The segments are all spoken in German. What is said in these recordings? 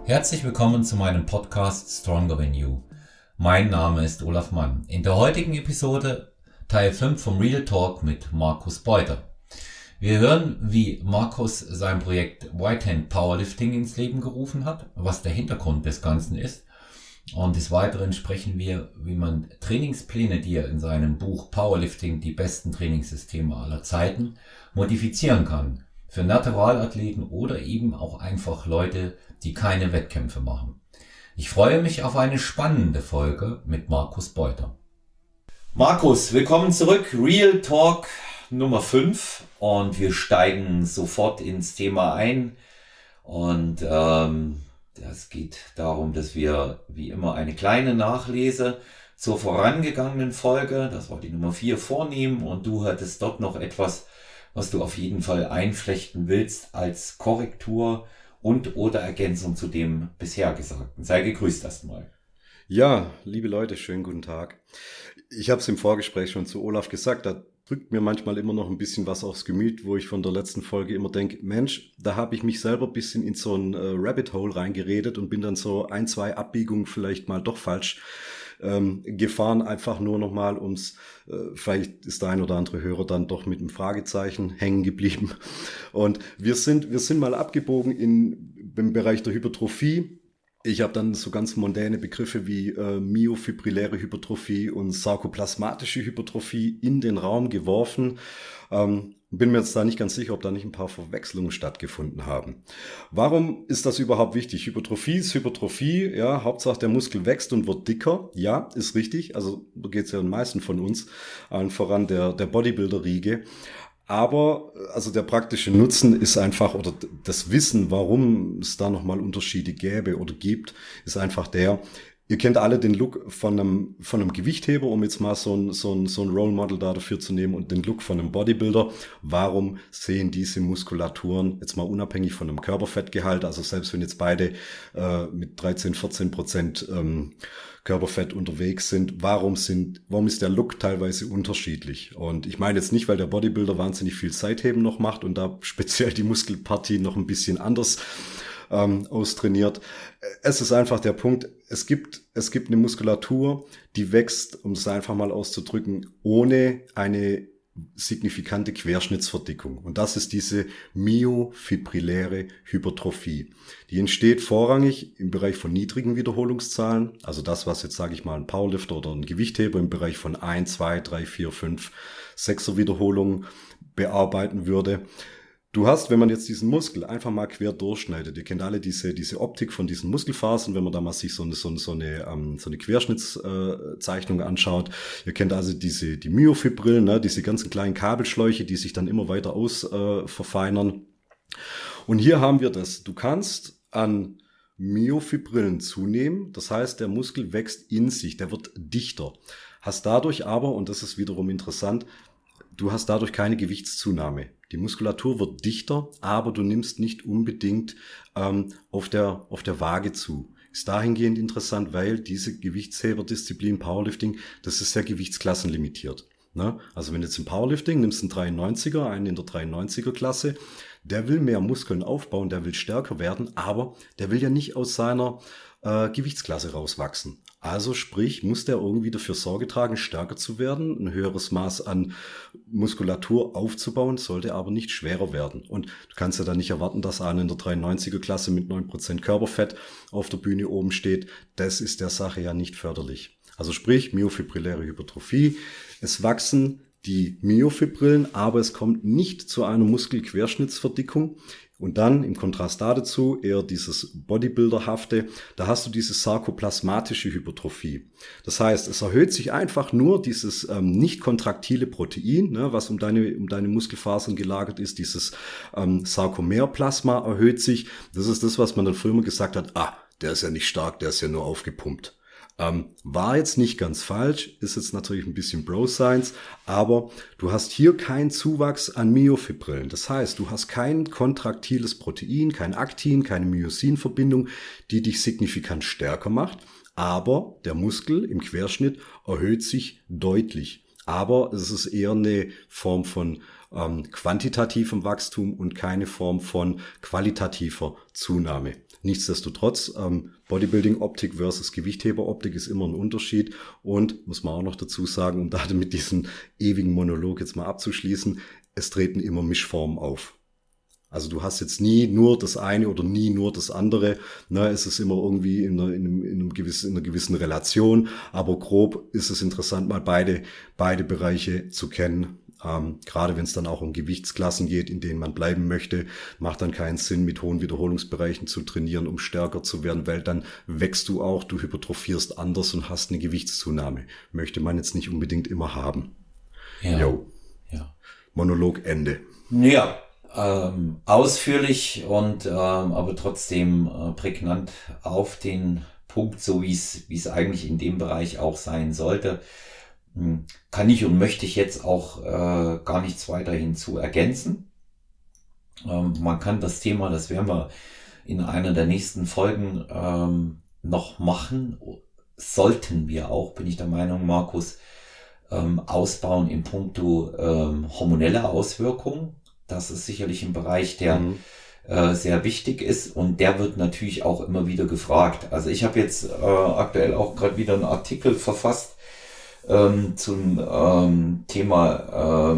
Herzlich willkommen zu meinem Podcast Stronger Than You. Mein Name ist Olaf Mann. In der heutigen Episode Teil 5 vom Real Talk mit Markus Beuter. Wir hören, wie Markus sein Projekt White Hand Powerlifting ins Leben gerufen hat, was der Hintergrund des Ganzen ist. Und des Weiteren sprechen wir, wie man Trainingspläne, die er in seinem Buch Powerlifting, die besten Trainingssysteme aller Zeiten, modifizieren kann. Für Naturalathleten oder eben auch einfach Leute, die keine Wettkämpfe machen. Ich freue mich auf eine spannende Folge mit Markus Beuter. Markus, willkommen zurück. Real Talk Nummer 5 und wir steigen sofort ins Thema ein. Und das geht darum, dass wir wie immer eine kleine Nachlese zur vorangegangenen Folge, das war die Nummer 4, vornehmen und du hattest dort noch etwas, was du auf jeden Fall einflechten willst als Korrektur und oder Ergänzung zu dem bisher Gesagten. Sei gegrüßt erstmal. Ja, liebe Leute, schönen guten Tag. Ich habe es im Vorgespräch schon zu Olaf gesagt, da drückt mir manchmal immer noch ein bisschen was aufs Gemüt, wo ich von der letzten Folge immer denke, Mensch, da habe ich mich selber ein bisschen in so ein Rabbit Hole reingeredet und bin dann so 1-2 Abbiegungen vielleicht mal doch falsch gefahren, einfach nur nochmal vielleicht ist der ein oder andere Hörer dann doch mit einem Fragezeichen hängen geblieben. Und wir sind mal abgebogen im Bereich der Hypertrophie. Ich habe dann so ganz mondäne Begriffe wie myofibrilläre Hypertrophie und sarkoplasmatische Hypertrophie in den Raum geworfen. Bin mir jetzt da nicht ganz sicher, ob da nicht ein paar Verwechslungen stattgefunden haben. Warum ist das überhaupt wichtig? Hypertrophie ist Hypertrophie, ja, Hauptsache der Muskel wächst und wird dicker. Ja, ist richtig, also da geht es ja den meisten von uns, allen voran der Bodybuilder-Riege. Aber also der praktische Nutzen ist einfach, oder das Wissen, warum es da nochmal Unterschiede gäbe oder gibt, ist einfach ihr kennt alle den Look von einem Gewichtheber, um jetzt mal so ein Role Model dafür zu nehmen, und den Look von einem Bodybuilder. Warum sehen diese Muskulaturen, jetzt mal unabhängig von einem Körperfettgehalt, also selbst wenn jetzt beide mit 13-14% Körperfett unterwegs sind, warum ist der Look teilweise unterschiedlich? Und ich meine jetzt nicht, weil der Bodybuilder wahnsinnig viel Seitheben noch macht und da speziell die Muskelpartie noch ein bisschen anders austrainiert. Es ist einfach der Punkt, es gibt eine Muskulatur, die wächst, um es einfach mal auszudrücken, ohne eine signifikante Querschnittsverdickung. Und das ist diese myofibrilläre Hypertrophie. Die entsteht vorrangig im Bereich von niedrigen Wiederholungszahlen, also das, was jetzt, sage ich mal, ein Powerlifter oder ein Gewichtheber im Bereich von 1, 2, 3, 4, 5, 6er Wiederholungen bearbeiten würde. Du hast, wenn man jetzt diesen Muskel einfach mal quer durchschneidet, ihr kennt alle diese Optik von diesen Muskelfasern, wenn man da mal sich so eine Querschnittszeichnung anschaut. Ihr kennt also die Myofibrillen, ne, diese ganzen kleinen Kabelschläuche, die sich dann immer weiter verfeinern. Und hier haben wir das. Du kannst an Myofibrillen zunehmen, das heißt, der Muskel wächst in sich, der wird dichter. Hast dadurch aber, und das ist wiederum interessant, du hast dadurch keine Gewichtszunahme. Die Muskulatur wird dichter, aber du nimmst nicht unbedingt auf der Waage zu. Ist dahingehend interessant, weil diese Gewichtsheber-Disziplin Powerlifting, das ist sehr gewichtsklassenlimitiert. Ne? Also wenn du jetzt im Powerlifting nimmst einen 93er, einen in der 93er-Klasse, der will mehr Muskeln aufbauen, der will stärker werden, aber der will ja nicht aus seiner Gewichtsklasse rauswachsen. Also sprich, muss der irgendwie dafür Sorge tragen, stärker zu werden, ein höheres Maß an Muskulatur aufzubauen, sollte aber nicht schwerer werden. Und du kannst ja dann nicht erwarten, dass einer in der 93er-Klasse mit 9% Körperfett auf der Bühne oben steht. Das ist der Sache ja nicht förderlich. Also sprich, myofibrilläre Hypertrophie. Es wachsen die Myofibrillen, aber es kommt nicht zu einer Muskelquerschnittsverdickung. Und dann im Kontrast dazu eher dieses Bodybuilderhafte, da hast du diese sarkoplasmatische Hypertrophie. Das heißt, es erhöht sich einfach nur dieses nicht kontraktile Protein, ne, was um deine Muskelfasern gelagert ist, dieses Sarkomerplasma erhöht sich. Das ist das, was man dann früher immer gesagt hat, der ist ja nicht stark, der ist ja nur aufgepumpt. War jetzt nicht ganz falsch, ist jetzt natürlich ein bisschen Bro-Science, aber du hast hier keinen Zuwachs an Myofibrillen. Das heißt, du hast kein kontraktiles Protein, kein Aktin, keine Myosin-Verbindung, die dich signifikant stärker macht, aber der Muskel im Querschnitt erhöht sich deutlich. Aber es ist eher eine Form von quantitativem Wachstum und keine Form von qualitativer Zunahme. Nichtsdestotrotz, Bodybuilding-Optik versus Gewichtheber-Optik ist immer ein Unterschied und, muss man auch noch dazu sagen, um da mit diesem ewigen Monolog jetzt mal abzuschließen, es treten immer Mischformen auf. Also du hast jetzt nie nur das eine oder nie nur das andere. Es ist immer irgendwie in einer gewissen Relation. Aber grob ist es interessant, mal beide Bereiche zu kennen. Gerade wenn es dann auch um Gewichtsklassen geht, in denen man bleiben möchte, macht dann keinen Sinn, mit hohen Wiederholungsbereichen zu trainieren, um stärker zu werden, weil dann wächst du auch, du hypertrophierst anders und hast eine Gewichtszunahme. Möchte man jetzt nicht unbedingt immer haben. Ja. Jo. Ja. Monolog Ende. Ja. Ausführlich und aber trotzdem prägnant auf den Punkt, so wie es eigentlich in dem Bereich auch sein sollte. Kann ich und möchte ich jetzt auch gar nichts weiter hinzu ergänzen. Man kann das Thema, das werden wir in einer der nächsten Folgen noch machen, sollten wir auch, bin ich der Meinung, Markus, ausbauen in puncto hormonelle Auswirkungen. Das ist sicherlich ein Bereich, der sehr wichtig ist und der wird natürlich auch immer wieder gefragt. Also ich habe jetzt aktuell auch gerade wieder einen Artikel verfasst zum Thema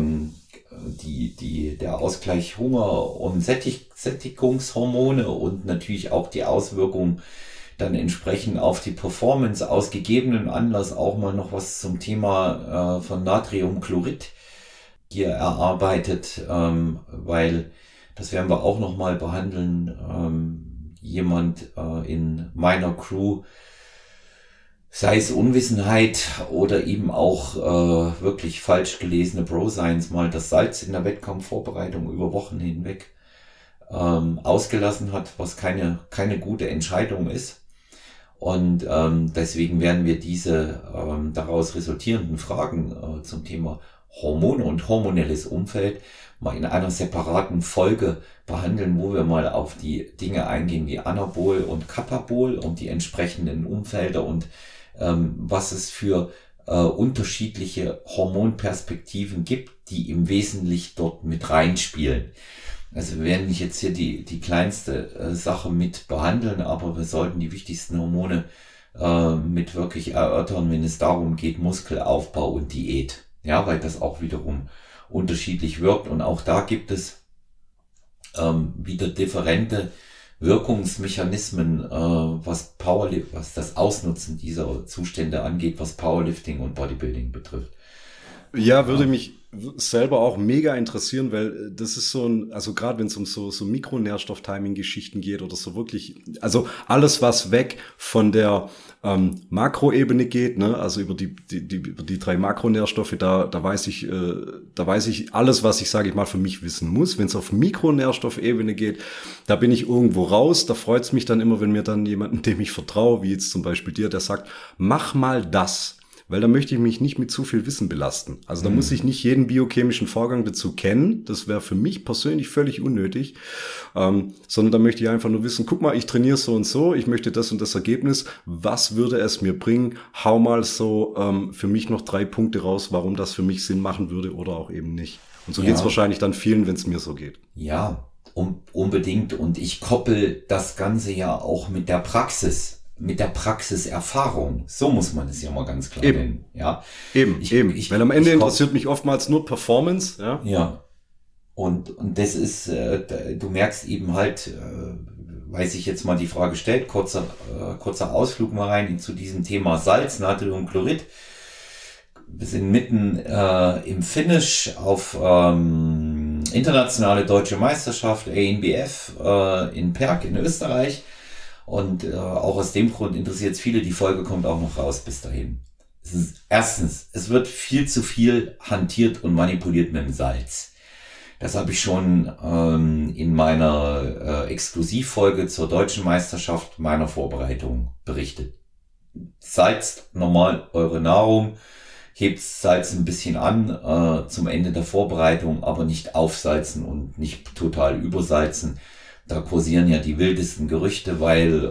der Ausgleich Hunger und Sättigungshormone und natürlich auch die Auswirkungen dann entsprechend auf die Performance, aus gegebenen Anlass auch mal noch was zum Thema von Natriumchlorid hier erarbeitet, weil das werden wir auch noch mal behandeln. Jemand in meiner Crew, sei es Unwissenheit oder eben auch wirklich falsch gelesene Bro-Science, mal das Salz in der Wettkampfvorbereitung über Wochen hinweg ausgelassen hat, was keine gute Entscheidung ist. Und deswegen werden wir diese daraus resultierenden Fragen zum Thema Hormone und hormonelles Umfeld mal in einer separaten Folge behandeln, wo wir mal auf die Dinge eingehen wie Anabol und Kapabol und die entsprechenden Umfelder und was es für unterschiedliche Hormonperspektiven gibt, die im Wesentlichen dort mit reinspielen. Also wir werden nicht jetzt hier die kleinste Sache mit behandeln, aber wir sollten die wichtigsten Hormone mit wirklich erörtern, wenn es darum geht, Muskelaufbau und Diät. Ja, weil das auch wiederum unterschiedlich wirkt und auch da gibt es wieder differente Wirkungsmechanismen, was das Ausnutzen dieser Zustände angeht, was Powerlifting und Bodybuilding betrifft. Ja, würde mich selber auch mega interessieren, weil das ist so also gerade wenn es um so Mikronährstoff-Timing-Geschichten geht oder so wirklich, also alles, was weg von der Makroebene geht, ne, also über die 3 Makronährstoffe, da weiß ich alles, was ich, sage ich mal, für mich wissen muss. Wenn es auf Mikronährstoffebene geht, da bin ich irgendwo raus, da freut es mich dann immer, wenn mir dann jemanden, dem ich vertraue, wie jetzt zum Beispiel dir, der sagt, mach mal das. Weil da möchte ich mich nicht mit zu viel Wissen belasten. Also da muss ich nicht jeden biochemischen Vorgang dazu kennen. Das wäre für mich persönlich völlig unnötig. Sondern da möchte ich einfach nur wissen, guck mal, ich trainiere so und so, ich möchte das und das Ergebnis. Was würde es mir bringen? Hau mal so für mich noch 3 Punkte raus, warum das für mich Sinn machen würde oder auch eben nicht. Und so geht's wahrscheinlich dann vielen, wenn es mir so geht. Ja, unbedingt. Und ich koppel das Ganze ja auch mit der Praxiserfahrung. So muss man es ja mal ganz klar nennen. Ja. Eben. Weil am Ende interessiert mich oftmals nur Performance. Ja. Ja. Und das ist, du merkst eben halt, weiß ich jetzt mal die Frage stellt, kurzer Ausflug mal rein zu diesem Thema Salz, Natriumchlorid. Wir sind mitten im Finish auf internationale deutsche Meisterschaft, ANBF in Perg in Österreich. Und auch aus dem Grund interessiert es viele, die Folge kommt auch noch raus bis dahin. Erstens, es wird viel zu viel hantiert und manipuliert mit dem Salz. Das habe ich schon in meiner Exklusivfolge zur deutschen Meisterschaft meiner Vorbereitung berichtet. Salzt normal eure Nahrung, hebt Salz ein bisschen an zum Ende der Vorbereitung, aber nicht aufsalzen und nicht total übersalzen. Da kursieren ja die wildesten Gerüchte, weil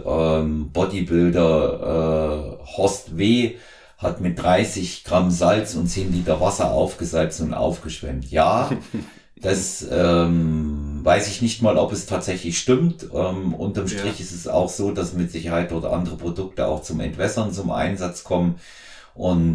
Bodybuilder Horst W. hat mit 30 Gramm Salz und 10 Liter Wasser aufgesalzen und aufgeschwemmt. Ja, Das weiß ich nicht mal, ob es tatsächlich stimmt. Unterm Strich ist es auch so, dass mit Sicherheit dort andere Produkte auch zum Entwässern zum Einsatz kommen. Und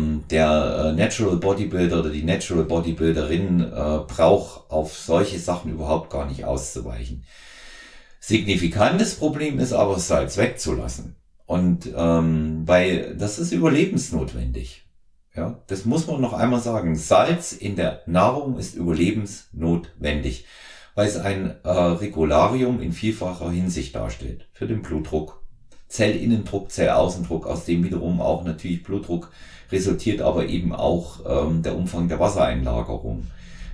der Natural Bodybuilder oder die Natural Bodybuilderin braucht auf solche Sachen überhaupt gar nicht auszuweichen. Signifikantes Problem ist aber, Salz wegzulassen. Und weil das ist überlebensnotwendig. Ja, das muss man noch einmal sagen. Salz in der Nahrung ist überlebensnotwendig, weil es ein Regularium in vielfacher Hinsicht darstellt. Für den Blutdruck, Zellinnendruck, Zellaußendruck, aus dem wiederum auch natürlich Blutdruck resultiert, aber eben auch der Umfang der Wassereinlagerung.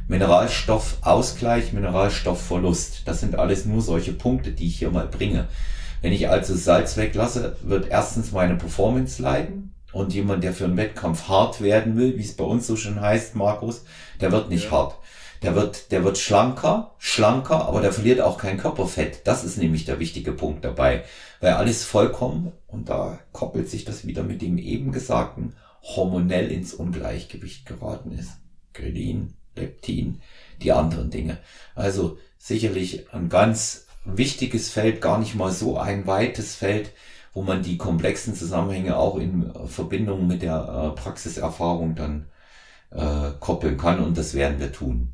Mineralstoffausgleich, Mineralstoffverlust. Das sind alles nur solche Punkte, die ich hier mal bringe. Wenn ich also Salz weglasse, wird erstens meine Performance leiden. Und jemand, der für einen Wettkampf hart werden will, wie es bei uns so schön heißt, Markus, der wird nicht hart. Der wird schlanker, aber der verliert auch kein Körperfett. Das ist nämlich der wichtige Punkt dabei. Weil alles vollkommen, und da koppelt sich das wieder mit dem eben Gesagten, hormonell ins Ungleichgewicht geraten ist. Grelin, Leptin, die anderen Dinge. Also sicherlich ein ganz wichtiges Feld, gar nicht mal so ein weites Feld, wo man die komplexen Zusammenhänge auch in Verbindung mit der Praxiserfahrung dann koppeln kann, und das werden wir tun.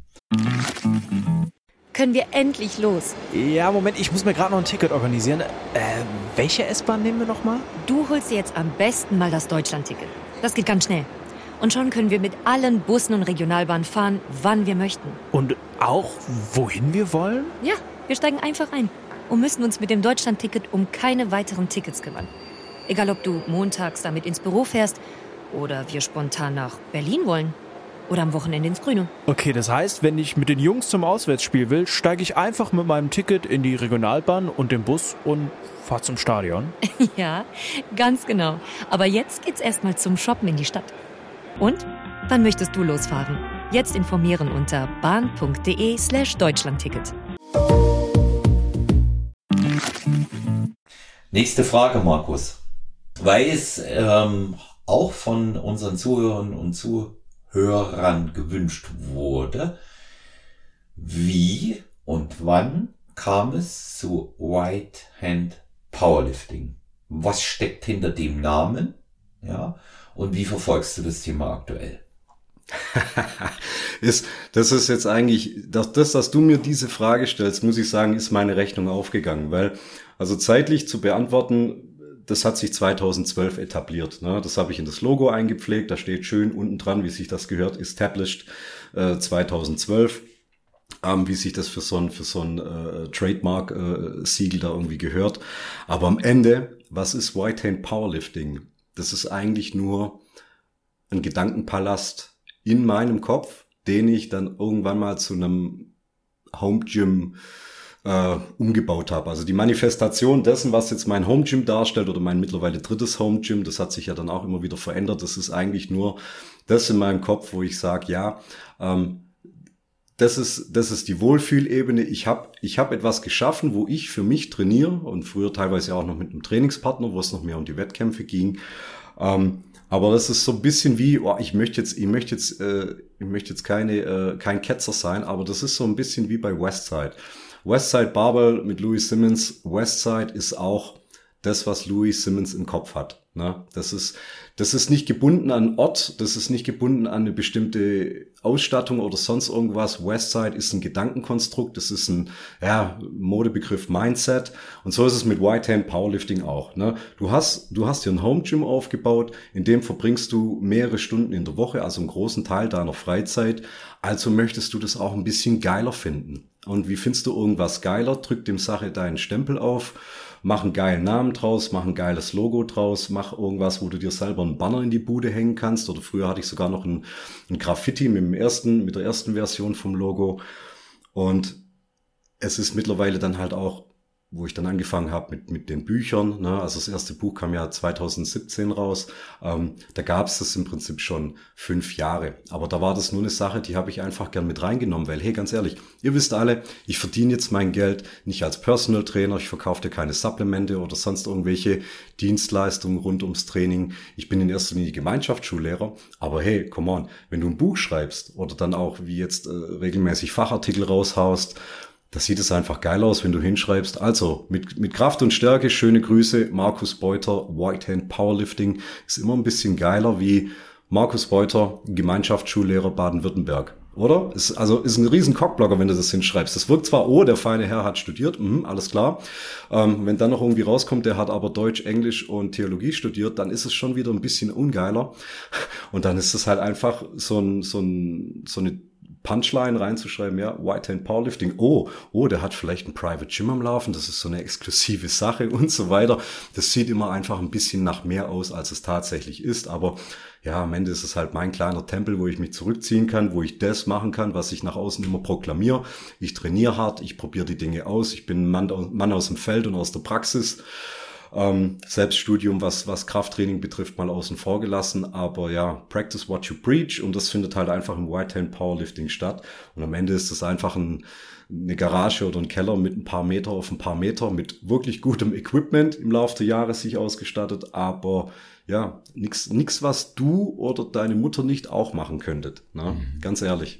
Können wir endlich los? Ja, Moment, ich muss mir gerade noch ein Ticket organisieren. Welche S-Bahn nehmen wir nochmal? Du holst dir jetzt am besten mal das Deutschland-Ticket. Das geht ganz schnell. Und schon können wir mit allen Bussen und Regionalbahnen fahren, wann wir möchten. Und auch, wohin wir wollen? Ja, wir steigen einfach ein und müssen uns mit dem Deutschland-Ticket um keine weiteren Tickets kümmern. Egal, ob du montags damit ins Büro fährst oder wir spontan nach Berlin wollen oder am Wochenende ins Grüne. Okay, das heißt, wenn ich mit den Jungs zum Auswärtsspiel will, steige ich einfach mit meinem Ticket in die Regionalbahn und den Bus und fahre zum Stadion. Ja, ganz genau. Aber jetzt geht's erstmal zum Shoppen in die Stadt. Und? Wann möchtest du losfahren? Jetzt informieren unter bahn.de/Deutschlandticket. Nächste Frage, Markus. Weil es auch von unseren Zuhörern und Zuhörern gewünscht wurde, wie und wann kam es zu Right Hand Powerlifting? Was steckt hinter dem Namen? Ja, und wie verfolgst du das Thema aktuell? Das ist jetzt eigentlich, dass du mir diese Frage stellst, muss ich sagen, ist meine Rechnung aufgegangen, weil, also zeitlich zu beantworten, das hat sich 2012 etabliert, ne? Das habe ich in das Logo eingepflegt, da steht schön unten dran, wie sich das gehört, established 2012, wie sich das für so ein Trademark-Siegel da irgendwie gehört. Aber am Ende, was ist Right Hand Powerlifting? Das ist eigentlich nur ein Gedankenpalast in meinem Kopf, den ich dann irgendwann mal zu einem Home Gym umgebaut habe. Also die Manifestation dessen, was jetzt mein Home Gym darstellt oder mein mittlerweile drittes Home Gym, das hat sich ja dann auch immer wieder verändert. Das ist eigentlich nur das in meinem Kopf, wo ich sage, ja, das ist die Wohlfühlebene. Ich hab etwas geschaffen, wo ich für mich trainiere, und früher teilweise auch noch mit einem Trainingspartner, wo es noch mehr um die Wettkämpfe ging. Aber das ist so ein bisschen wie, ich möchte jetzt kein Ketzer sein, aber das ist so ein bisschen wie bei Westside. Westside Barbell mit Louis Simmons. Westside ist auch das, was Louis Simmons im Kopf hat. Ne? Das ist nicht gebunden an einen Ort, das ist nicht gebunden an eine bestimmte Ausstattung oder sonst irgendwas. Westside ist ein Gedankenkonstrukt, das ist ein Modebegriff Mindset, und so ist es mit Right Hand Powerlifting auch. Ne? Du hast dir ein Home Gym aufgebaut, in dem verbringst du mehrere Stunden in der Woche, also einen großen Teil deiner Freizeit, also möchtest du das auch ein bisschen geiler finden. Und wie findest du irgendwas geiler? Drück dem Sache deinen Stempel auf, mach einen geilen Namen draus, mach ein geiles Logo draus, mach irgendwas, wo du dir selber einen Banner in die Bude hängen kannst. Oder früher hatte ich sogar noch ein Graffiti mit der ersten Version vom Logo. Und es ist mittlerweile dann halt auch wo ich dann angefangen habe mit den Büchern, ne? Also das erste Buch kam ja 2017 raus, da gab es das im Prinzip schon 5 Jahre, aber da war das nur eine Sache, die habe ich einfach gern mit reingenommen, weil hey, ganz ehrlich, ihr wisst alle, ich verdiene jetzt mein Geld nicht als Personal Trainer, ich verkaufe dir keine Supplemente oder sonst irgendwelche Dienstleistungen rund ums Training, ich bin in erster Linie Gemeinschaftsschullehrer, aber hey, come on, wenn du ein Buch schreibst oder dann auch wie jetzt regelmäßig Fachartikel raushaust, da sieht es einfach geil aus, wenn du hinschreibst. Also, mit Kraft und Stärke, schöne Grüße, Markus Beuter, White Hand Powerlifting, ist immer ein bisschen geiler wie Markus Beuter, Gemeinschaftsschullehrer Baden-Württemberg. Oder? Ist ein riesen Cockblocker, wenn du das hinschreibst. Das wirkt zwar, der feine Herr hat studiert, alles klar. Wenn dann noch irgendwie rauskommt, der hat aber Deutsch, Englisch und Theologie studiert, dann ist es schon wieder ein bisschen ungeiler. Und dann ist es halt einfach so eine Punchline reinzuschreiben, ja, White Hand Powerlifting, der hat vielleicht ein Private Gym am Laufen, das ist so eine exklusive Sache und so weiter. Das sieht immer einfach ein bisschen nach mehr aus, als es tatsächlich ist, aber ja, am Ende ist es halt mein kleiner Tempel, wo ich mich zurückziehen kann, wo ich das machen kann, was ich nach außen immer proklamiere. Ich trainiere hart, ich probiere die Dinge aus, ich bin ein Mann aus dem Feld und aus der Praxis. Selbststudium, was Krafttraining betrifft, mal außen vor gelassen, aber ja, practice what you preach und das findet halt einfach im White Hand Powerlifting statt und am Ende ist es einfach eine Garage oder ein Keller mit ein paar Meter auf ein paar Meter mit wirklich gutem Equipment im Laufe der Jahre sich ausgestattet, aber ja, nix was du oder deine Mutter nicht auch machen könntet, ne? Ganz ehrlich.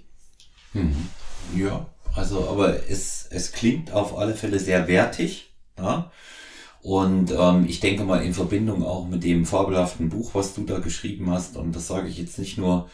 Ja, also aber es klingt auf alle Fälle sehr wertig, ja? Und ich denke mal in Verbindung auch mit dem fabelhaften Buch, was du da geschrieben hast, und das sage ich jetzt nicht nur,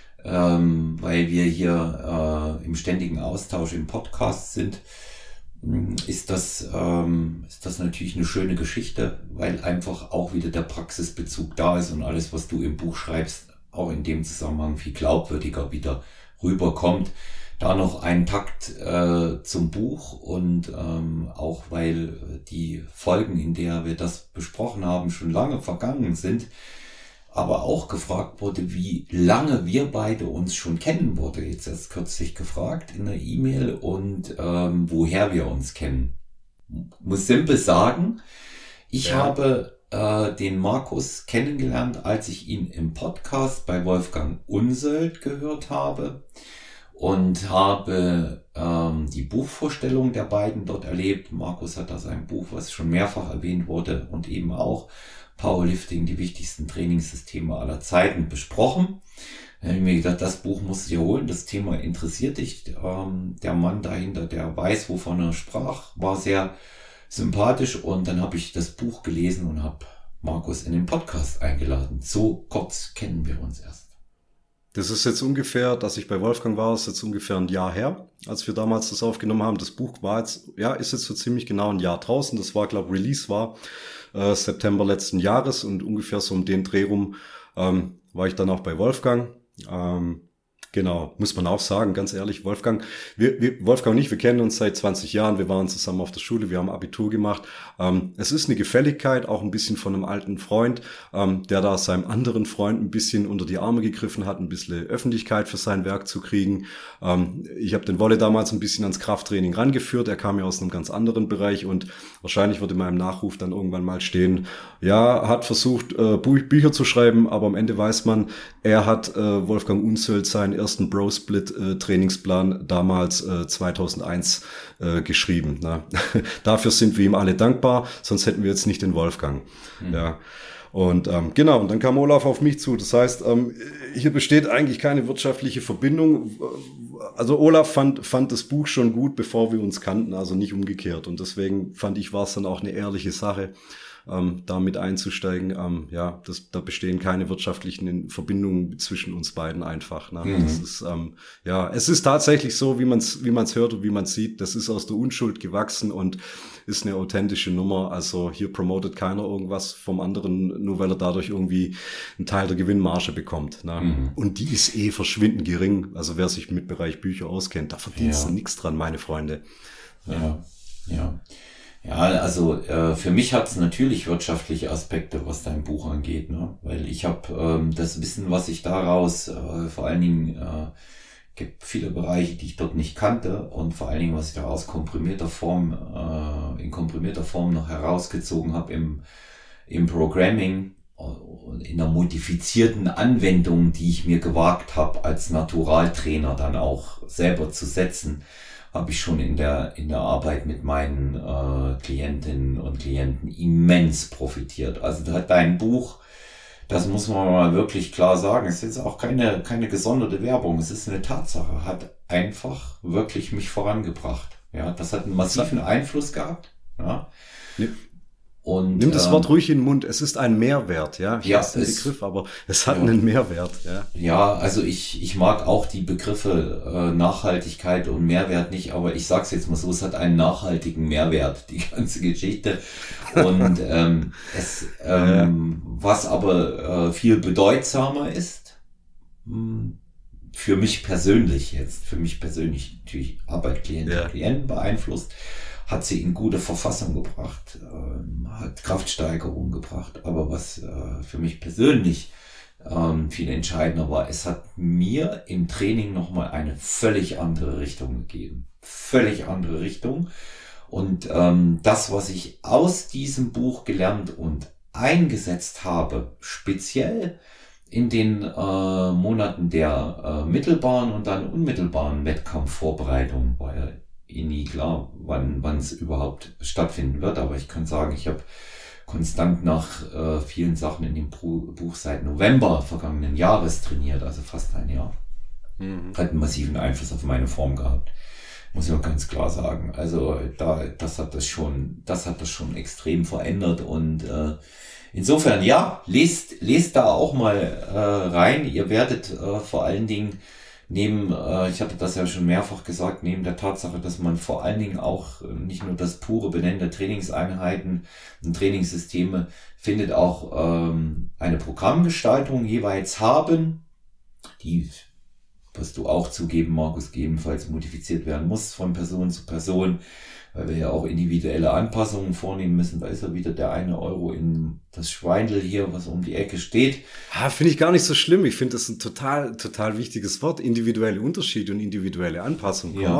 weil wir hier im ständigen Austausch im Podcast sind, ist das natürlich eine schöne Geschichte, weil einfach auch wieder der Praxisbezug da ist und alles, was du im Buch schreibst, auch in dem Zusammenhang viel glaubwürdiger wieder rüberkommt. Da noch einen Takt zum Buch und auch weil die Folgen, in der wir das besprochen haben, schon lange vergangen sind, aber auch gefragt wurde, wie lange wir beide uns schon kennen, wurde jetzt erst kürzlich gefragt in der E-Mail und woher wir uns kennen. Muss simpel sagen, ich habe den Markus kennengelernt, als ich ihn im Podcast bei Wolfgang Unsöld gehört habe. Und habe die Buchvorstellung der beiden dort erlebt. Markus hat da sein Buch, was schon mehrfach erwähnt wurde, und eben auch Powerlifting, die wichtigsten Trainingssysteme aller Zeiten, besprochen. Da habe ich mir gedacht, das Buch musst du dir holen, das Thema interessiert dich. Der Mann dahinter, der weiß, wovon er sprach, war sehr sympathisch und dann habe ich das Buch gelesen und habe Markus in den Podcast eingeladen. So kurz kennen wir uns erst. Das ist jetzt ungefähr, dass ich bei Wolfgang war, ist jetzt ungefähr ein Jahr her, als wir damals das aufgenommen haben. Das Buch war jetzt, ist jetzt so ziemlich genau ein Jahr draußen. Das war, glaube ich, Release war September letzten Jahres und ungefähr so um den Dreh rum war ich dann auch bei Wolfgang. Genau, muss man auch sagen, ganz ehrlich, Wolfgang und ich, wir kennen uns seit 20 Jahren, wir waren zusammen auf der Schule, wir haben Abitur gemacht. Es ist eine Gefälligkeit, auch ein bisschen von einem alten Freund, der da seinem anderen Freund ein bisschen unter die Arme gegriffen hat, ein bisschen Öffentlichkeit für sein Werk zu kriegen. Ich habe den Wolle damals ein bisschen ans Krafttraining rangeführt, er kam ja aus einem ganz anderen Bereich und wahrscheinlich wird in meinem Nachruf dann irgendwann mal stehen, ja, hat versucht, Bücher zu schreiben, aber am Ende weiß man, er hat Wolfgang Unsöld seinen ersten Bro-Split-Trainingsplan damals 2001 geschrieben. Ne? Dafür sind wir ihm alle dankbar, sonst hätten wir jetzt nicht den Wolfgang. Ja. Und genau, und dann kam Olaf auf mich zu. Das heißt, hier besteht eigentlich keine wirtschaftliche Verbindung. Also Olaf fand das Buch schon gut, bevor wir uns kannten, also nicht umgekehrt. Und deswegen fand ich, war es dann auch eine ehrliche Sache, da mit einzusteigen. Da bestehen keine wirtschaftlichen Verbindungen zwischen uns beiden einfach. Ne? Das ist, es ist tatsächlich so, wie man's hört und wie man sieht. Das ist aus der Unschuld gewachsen und ist eine authentische Nummer. Also hier promotet keiner irgendwas vom anderen, nur weil er dadurch irgendwie einen Teil der Gewinnmarge bekommt. Ne? Und die ist verschwindend gering. Also wer sich mit Bereich Bücher auskennt, da verdienst du nichts dran, meine Freunde. Ja, also für mich hat es natürlich wirtschaftliche Aspekte, was dein Buch angeht, ne? Weil ich habe das Wissen, was ich daraus vor allen Dingen gibt viele Bereiche, die ich dort nicht kannte und vor allen Dingen, was ich da aus komprimierter Form, in komprimierter Form noch herausgezogen habe im Programming und in der modifizierten Anwendung, die ich mir gewagt habe, als Naturaltrainer dann auch selber zu setzen, habe ich schon in der Arbeit mit meinen Klientinnen und Klienten immens profitiert. Also da hat dein Buch, das muss man mal wirklich klar sagen, es ist jetzt auch keine gesonderte Werbung, es ist eine Tatsache, hat einfach wirklich mich vorangebracht. Ja, das hat einen massiven Einfluss gehabt. Ja. Und, nimm das Wort ruhig in den Mund. Es ist ein Mehrwert, ja. Ich hasse den Begriff, aber es hat einen Mehrwert, ja. Ja, also ich mag auch die Begriffe Nachhaltigkeit und Mehrwert nicht, aber ich sag's jetzt mal so, es hat einen nachhaltigen Mehrwert, die ganze Geschichte. Und was aber viel bedeutsamer ist, für mich persönlich natürlich Arbeit Klienten beeinflusst, hat sie in gute Verfassung gebracht, hat Kraftsteigerung gebracht. Aber was für mich persönlich viel entscheidender war, es hat mir im Training nochmal eine völlig andere Richtung gegeben. Völlig andere Richtung. Und das, was ich aus diesem Buch gelernt und eingesetzt habe, speziell in den Monaten der mittelbaren und dann unmittelbaren Wettkampfvorbereitung, weil nie klar, wann es überhaupt stattfinden wird, aber ich kann sagen, ich habe konstant nach vielen Sachen in dem Buch seit November vergangenen Jahres trainiert, also fast ein Jahr. Hat einen massiven Einfluss auf meine Form gehabt, muss ich auch ganz klar sagen. Also das hat das schon extrem verändert und insofern, ja, lest da auch mal rein. Ihr werdet vor allen Dingen ich hatte das ja schon mehrfach gesagt, neben der Tatsache, dass man vor allen Dingen auch nicht nur das pure Benennen der Trainingseinheiten und Trainingssysteme findet, auch eine Programmgestaltung jeweils haben, die, was du auch zugeben, Markus, gegebenenfalls modifiziert werden muss von Person zu Person, weil wir ja auch individuelle Anpassungen vornehmen müssen. Da ist ja wieder der 1 Euro in das Schweindel hier, was um die Ecke steht. Finde ich gar nicht so schlimm. Ich finde das ein total wichtiges Wort. Individuelle Unterschiede und individuelle Anpassung. Ja.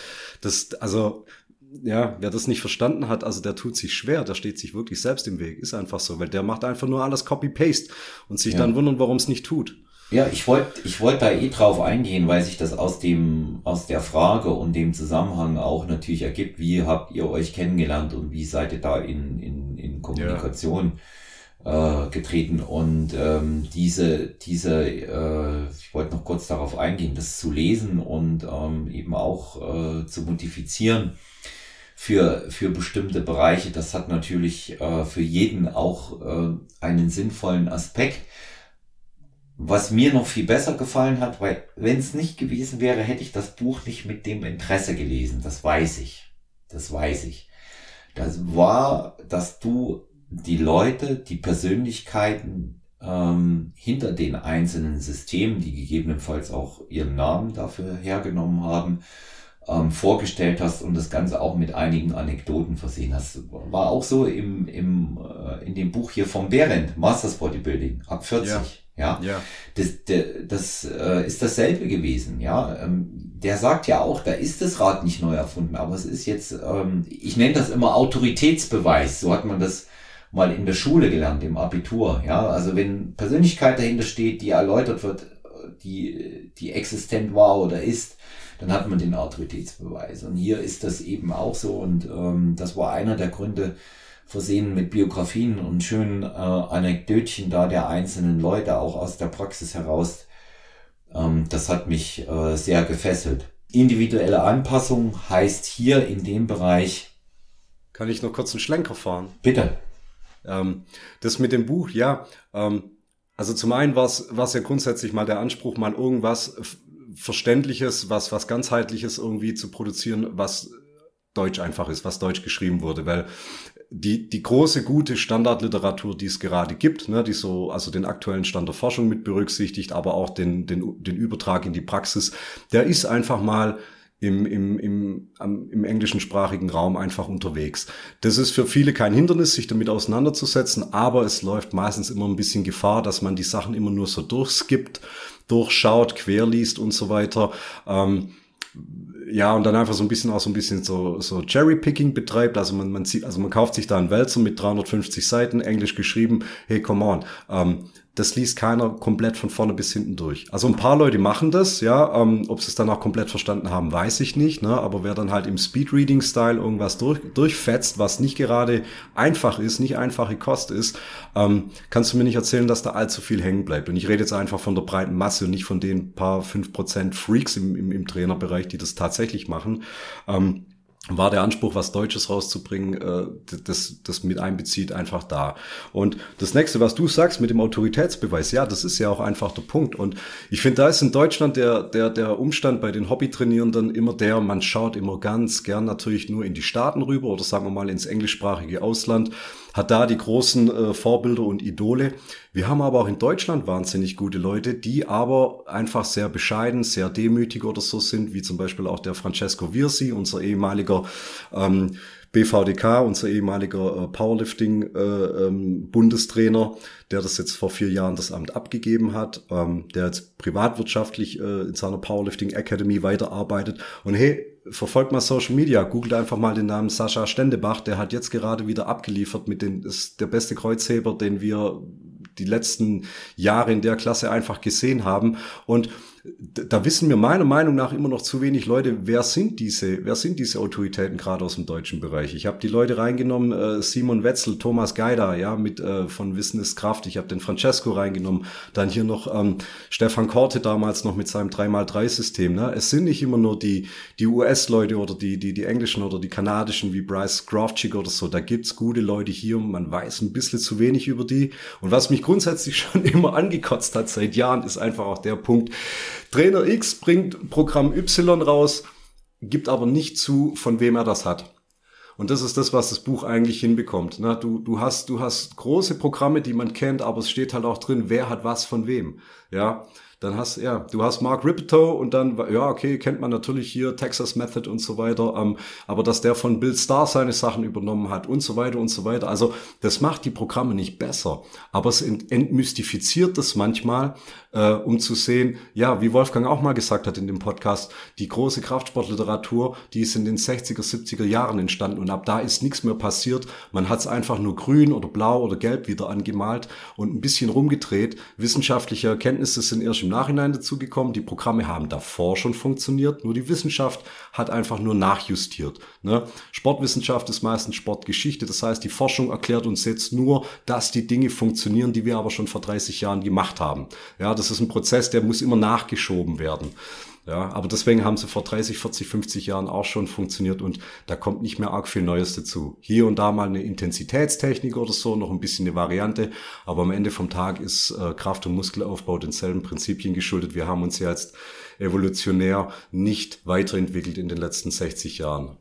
Also, ja, wer das nicht verstanden hat, also der tut sich schwer, der steht sich wirklich selbst im Weg. Ist einfach so, weil der macht einfach nur alles Copy-Paste und sich dann wundern, warum es nicht tut. Ja, ich wollte da drauf eingehen, weil sich das aus der Frage und dem Zusammenhang auch natürlich ergibt, wie habt ihr euch kennengelernt und wie seid ihr da in Kommunikation getreten und ich wollte noch kurz darauf eingehen, das zu lesen und eben auch zu modifizieren für bestimmte Bereiche. Das hat natürlich für jeden auch einen sinnvollen Aspekt. Was mir noch viel besser gefallen hat, weil wenn es nicht gewesen wäre, hätte ich das Buch nicht mit dem Interesse gelesen. Das weiß ich. Das war, dass du die Leute, die Persönlichkeiten hinter den einzelnen Systemen, die gegebenenfalls auch ihren Namen dafür hergenommen haben, vorgestellt hast und das Ganze auch mit einigen Anekdoten versehen hast. War auch so in dem Buch hier vom Behrendt, Masters Bodybuilding, ab 40. Ja. Das ist dasselbe gewesen, ja. Der sagt ja auch, da ist das Rad nicht neu erfunden, aber es ist jetzt, ich nenne das immer Autoritätsbeweis, so hat man das mal in der Schule gelernt, im Abitur, ja. Also wenn Persönlichkeit dahinter steht, die erläutert wird, die existent war oder ist, dann hat man den Autoritätsbeweis. Und hier ist das eben auch so und das war einer der Gründe, versehen mit Biografien und schönen Anekdötchen da der einzelnen Leute, auch aus der Praxis heraus. Das hat mich sehr gefesselt. Individuelle Anpassung heißt hier in dem Bereich... Kann ich noch kurz einen Schlenker fahren? Bitte. Das mit dem Buch, ja. Also zum einen war es ja grundsätzlich mal der Anspruch, mal irgendwas Verständliches, was ganzheitliches irgendwie zu produzieren, was Deutsch einfach ist, was Deutsch geschrieben wurde, weil die große, gute Standardliteratur, die es gerade gibt, ne, die so, also den aktuellen Stand der Forschung mit berücksichtigt, aber auch den Übertrag in die Praxis, der ist einfach mal im englischsprachigen Raum einfach unterwegs. Das ist für viele kein Hindernis, sich damit auseinanderzusetzen, aber es läuft meistens immer ein bisschen Gefahr, dass man die Sachen immer nur so durchskippt, durchschaut, querliest und so weiter. Ja, und dann einfach so ein bisschen so Cherry-Picking betreibt. Also man kauft sich da einen Wälzer mit 350 Seiten, Englisch geschrieben. Hey, come on. Das liest keiner komplett von vorne bis hinten durch. Also ein paar Leute machen das, ja. Ob sie es dann auch komplett verstanden haben, weiß ich nicht, ne. Aber wer dann halt im Speed-Reading-Style irgendwas durchfetzt, was nicht gerade einfach ist, nicht einfache Kost ist, kannst du mir nicht erzählen, dass da allzu viel hängen bleibt. Und ich rede jetzt einfach von der breiten Masse und nicht von den paar 5% Freaks im Trainerbereich, die das tatsächlich machen. War der Anspruch, was Deutsches rauszubringen, das mit einbezieht, einfach da. Und das nächste, was du sagst mit dem Autoritätsbeweis, ja, das ist ja auch einfach der Punkt. Und ich finde, da ist in Deutschland der Umstand bei den Hobbytrainierenden immer man schaut immer ganz gern natürlich nur in die Staaten rüber oder sagen wir mal ins englischsprachige Ausland, hat da die großen Vorbilder und Idole. Wir haben aber auch in Deutschland wahnsinnig gute Leute, die aber einfach sehr bescheiden, sehr demütig oder so sind, wie zum Beispiel auch der Francesco Virsi, unser ehemaliger BVDK, unser ehemaliger Powerlifting-Bundestrainer, der das jetzt vor 4 Jahren das Amt abgegeben hat, der jetzt privatwirtschaftlich in seiner Powerlifting Academy weiterarbeitet. Und hey, verfolgt mal Social Media, googelt einfach mal den Namen Sascha Stendebach, der hat jetzt gerade wieder abgeliefert ist der beste Kreuzheber, den wir die letzten Jahre in der Klasse einfach gesehen haben. Und da wissen wir meiner Meinung nach immer noch zu wenig Leute, wer sind diese Autoritäten gerade aus dem deutschen Bereich. Ich habe die Leute reingenommen, Simon Wetzel, Thomas Geider, ja, von Wissen ist Kraft. Ich habe den Francesco reingenommen, dann hier noch Stefan Korte damals noch mit seinem 3x3-System. Ne? Es sind nicht immer nur die US-Leute oder die englischen oder die kanadischen wie Bryce Grafchick oder so. Da gibt's gute Leute hier und man weiß ein bisschen zu wenig über die. Und was mich grundsätzlich schon immer angekotzt hat seit Jahren, ist einfach auch der Punkt, Trainer X bringt Programm Y raus, gibt aber nicht zu, von wem er das hat. Und das ist das, was das Buch eigentlich hinbekommt. Du hast große Programme, die man kennt, aber es steht halt auch drin, wer hat was von wem. Ja, dann du hast Mark Rippetoe und dann, ja, okay, kennt man natürlich hier, Texas Method und so weiter, aber dass der von Bill Starr seine Sachen übernommen hat und so weiter und so weiter. Also das macht die Programme nicht besser, aber es entmystifiziert das manchmal, um zu sehen, ja, wie Wolfgang auch mal gesagt hat in dem Podcast, die große Kraftsportliteratur, die ist in den 60er, 70er Jahren entstanden und ab da ist nichts mehr passiert. Man hat es einfach nur grün oder blau oder gelb wieder angemalt und ein bisschen rumgedreht. Wissenschaftliche Erkenntnisse sind erst im Nachhinein dazugekommen. Die Programme haben davor schon funktioniert, nur die Wissenschaft hat einfach nur nachjustiert. Ne? Sportwissenschaft ist meistens Sportgeschichte, das heißt, die Forschung erklärt uns jetzt nur, dass die Dinge funktionieren, die wir aber schon vor 30 Jahren gemacht haben. Ja, das ist ein Prozess, der muss immer nachgeschoben werden. Ja, aber deswegen haben sie vor 30, 40, 50 Jahren auch schon funktioniert und da kommt nicht mehr arg viel Neues dazu. Hier und da mal eine Intensitätstechnik oder so, noch ein bisschen eine Variante, aber am Ende vom Tag ist Kraft- und Muskelaufbau denselben Prinzipien geschuldet. Wir haben uns ja jetzt evolutionär nicht weiterentwickelt in den letzten 60 Jahren.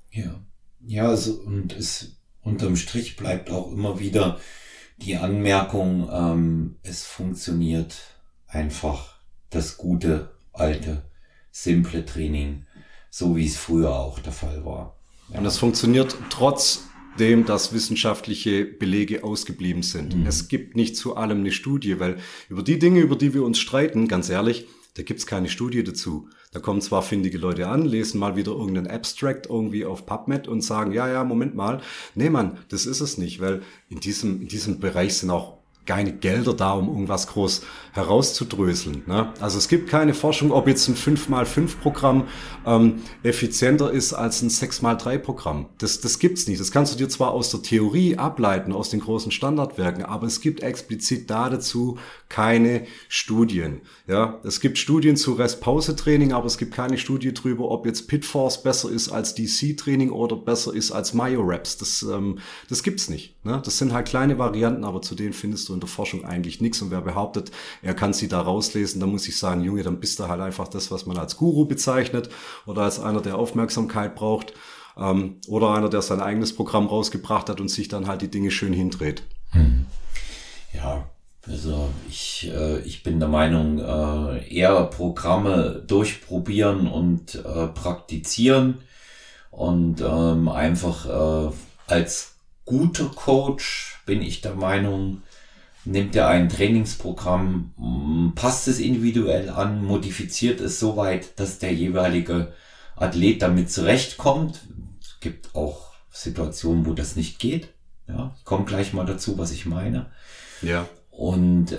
Ja, also, und es unterm Strich bleibt auch immer wieder die Anmerkung, es funktioniert einfach das gute, alte, simple Training, so wie es früher auch der Fall war. Ja. Und das funktioniert trotzdem, dass wissenschaftliche Belege ausgeblieben sind. Es gibt nicht zu allem eine Studie, weil über die Dinge, über die wir uns streiten, ganz ehrlich, da gibt's keine Studie dazu. Da kommen zwar findige Leute an, lesen mal wieder irgendeinen Abstract irgendwie auf PubMed und sagen, ja, Moment mal. Nee, Mann, das ist es nicht, weil in diesem Bereich sind auch keine Gelder da, um irgendwas groß herauszudröseln. Ne? Also es gibt keine Forschung, ob jetzt ein 5x5-Programm effizienter ist als ein 6x3-Programm. Das gibt's nicht. Das kannst du dir zwar aus der Theorie ableiten, aus den großen Standardwerken, aber es gibt explizit dazu keine Studien. Ja, es gibt Studien zu Rest-Pause-Training, aber es gibt keine Studie drüber, ob jetzt Pitforce besser ist als DC-Training oder besser ist als Myo-Reps. Das gibt's nicht. Ne? Das sind halt kleine Varianten, aber zu denen findest du in der Forschung eigentlich nichts. Und wer behauptet, er kann sie da rauslesen, dann muss ich sagen, Junge, dann bist du halt einfach das, was man als Guru bezeichnet oder als einer, der Aufmerksamkeit braucht oder einer, der sein eigenes Programm rausgebracht hat und sich dann halt die Dinge schön hindreht. Ja, Also ich bin der Meinung, eher Programme durchprobieren und praktizieren und einfach als guter Coach bin ich der Meinung, nimmt er ein Trainingsprogramm, passt es individuell an, modifiziert es so weit, dass der jeweilige Athlet damit zurechtkommt. Es gibt auch Situationen, wo das nicht geht. Ja, ich komme gleich mal dazu, was ich meine. Ja. Und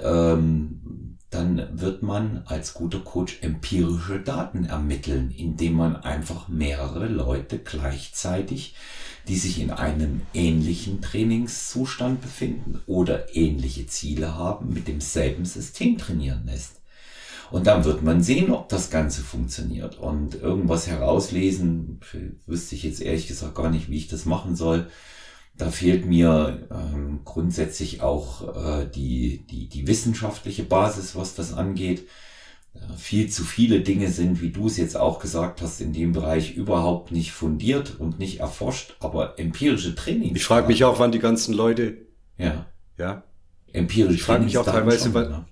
dann wird man als guter Coach empirische Daten ermitteln, indem man einfach mehrere Leute gleichzeitig, die sich in einem ähnlichen Trainingszustand befinden oder ähnliche Ziele haben, mit demselben System trainieren lässt. Und dann wird man sehen, ob das Ganze funktioniert. Und irgendwas herauslesen, wüsste ich jetzt ehrlich gesagt gar nicht, wie ich das machen soll. Da fehlt mir grundsätzlich auch die wissenschaftliche Basis, was das angeht. Viel zu viele Dinge sind, wie du es jetzt auch gesagt hast, in dem Bereich überhaupt nicht fundiert und nicht erforscht, aber empirische Trainings. Ich frage mich auch, wann die ganzen Leute... Ja. Empirische ich frage mich auch teilweise, schon, ne?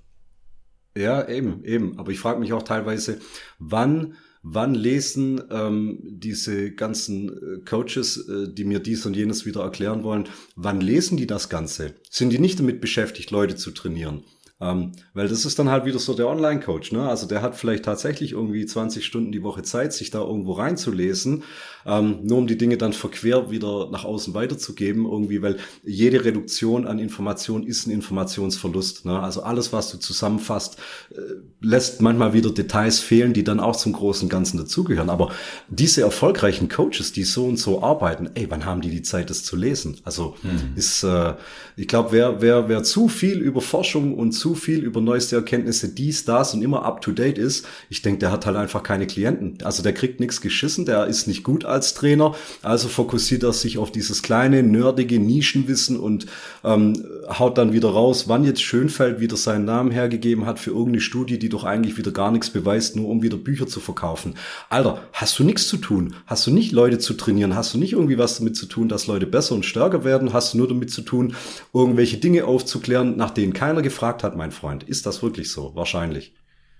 Ja, eben. Aber ich frage mich auch teilweise, wann lesen diese ganzen Coaches, die mir dies und jenes wieder erklären wollen, wann lesen die das Ganze? Sind die nicht damit beschäftigt, Leute zu trainieren? Weil das ist dann halt wieder so der Online-Coach, ne? Also der hat vielleicht tatsächlich irgendwie 20 Stunden die Woche Zeit, sich da irgendwo reinzulesen, nur um die Dinge dann verquer wieder nach außen weiterzugeben, irgendwie, weil jede Reduktion an Information ist ein Informationsverlust, ne? Also alles, was du zusammenfasst, lässt manchmal wieder Details fehlen, die dann auch zum großen Ganzen dazugehören. Aber diese erfolgreichen Coaches, die so und so arbeiten, wann haben die Zeit, das zu lesen? Also ich glaube, wer zu viel über Forschung und zu viel über neueste Erkenntnisse, dies, das und immer up to date ist, ich denke, der hat halt einfach keine Klienten. Also der kriegt nichts geschissen, der ist nicht gut als Trainer, also fokussiert er sich auf dieses kleine, nerdige Nischenwissen und haut dann wieder raus, wann jetzt Schönfeld wieder seinen Namen hergegeben hat für irgendeine Studie, die doch eigentlich wieder gar nichts beweist, nur um wieder Bücher zu verkaufen. Alter, hast du nichts zu tun? Hast du nicht Leute zu trainieren? Hast du nicht irgendwie was damit zu tun, dass Leute besser und stärker werden? Hast du nur damit zu tun, irgendwelche Dinge aufzuklären, nach denen keiner gefragt hat, mein Freund? Ist das wirklich so? Wahrscheinlich.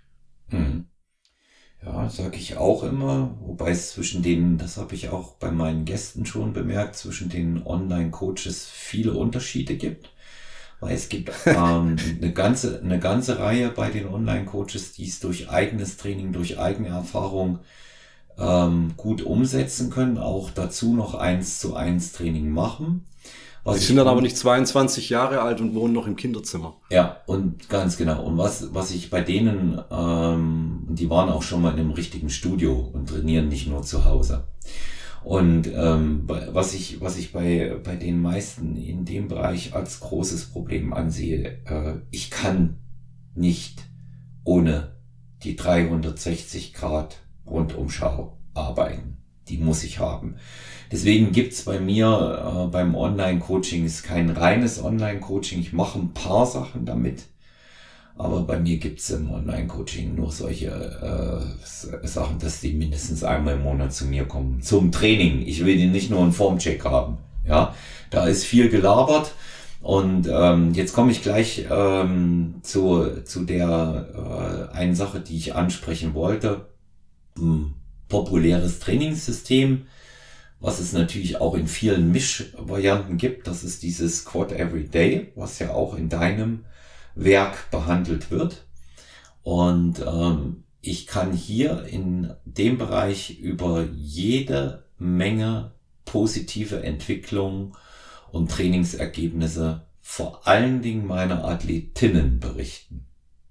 Ja, sage ich auch immer, wobei es zwischen denen, das habe ich auch bei meinen Gästen schon bemerkt, zwischen den Online-Coaches viele Unterschiede gibt. Weil es gibt eine ganze Reihe bei den Online-Coaches, die es durch eigenes Training, durch eigene Erfahrung gut umsetzen können, auch dazu noch 1:1 Training machen. Die sind dann aber nicht 22 Jahre alt und wohnen noch im Kinderzimmer. Ja, und ganz genau. Und was ich bei denen, die waren auch schon mal in einem richtigen Studio und trainieren nicht nur zu Hause. Und was ich bei den meisten in dem Bereich als großes Problem ansehe, ich kann nicht ohne die 360 Grad Rundumschau arbeiten. Die muss ich haben. Deswegen gibt's bei mir beim Online-Coaching ist kein reines Online-Coaching. Ich mache ein paar Sachen damit. Aber bei mir gibt's im Online-Coaching nur solche Sachen, dass die mindestens einmal im Monat zu mir kommen. Zum Training. Ich will die nicht nur einen Formcheck haben. Ja, da ist viel gelabert. Und jetzt komme ich gleich zu der einen Sache, die ich ansprechen wollte. Populäres Trainingssystem, was es natürlich auch in vielen Mischvarianten gibt. Das ist dieses Squat Every Day, was ja auch in deinem Werk behandelt wird. Und ich kann hier in dem Bereich über jede Menge positive Entwicklung und Trainingsergebnisse vor allen Dingen meiner Athletinnen berichten.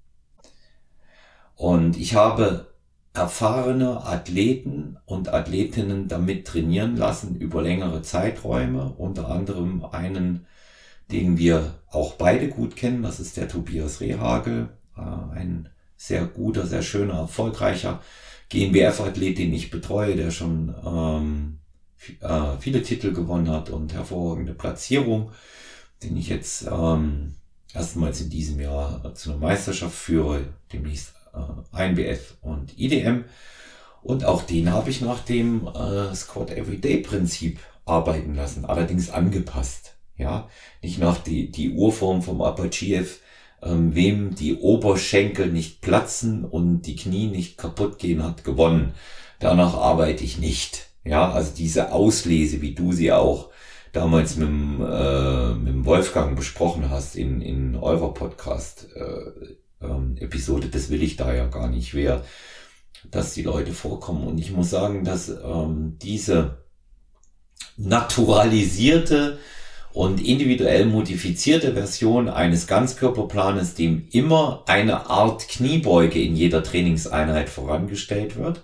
Und ich habe erfahrene Athleten und Athletinnen damit trainieren lassen über längere Zeiträume, unter anderem einen, den wir auch beide gut kennen, das ist der Tobias Rehagel, ein sehr guter, sehr schöner, erfolgreicher GNBF-Athlet, den ich betreue, der schon viele Titel gewonnen hat und hervorragende Platzierung, den ich jetzt erstmals in diesem Jahr zu einer Meisterschaft führe, demnächst INBF und IDM. Und auch den habe ich nach dem Squat Everyday Prinzip arbeiten lassen, allerdings angepasst. Ja, nicht nach die Urform vom Apachev wem die Oberschenkel nicht platzen und die Knie nicht kaputt gehen, hat gewonnen. Danach arbeite ich nicht. Ja, also diese Auslese, wie du sie auch damals mit dem Wolfgang besprochen hast in eurer Podcast-Episode, das will ich da ja gar nicht, dass die Leute vorkommen. Und ich muss sagen, dass diese naturalisierte und individuell modifizierte Version eines Ganzkörperplanes, dem immer eine Art Kniebeuge in jeder Trainingseinheit vorangestellt wird,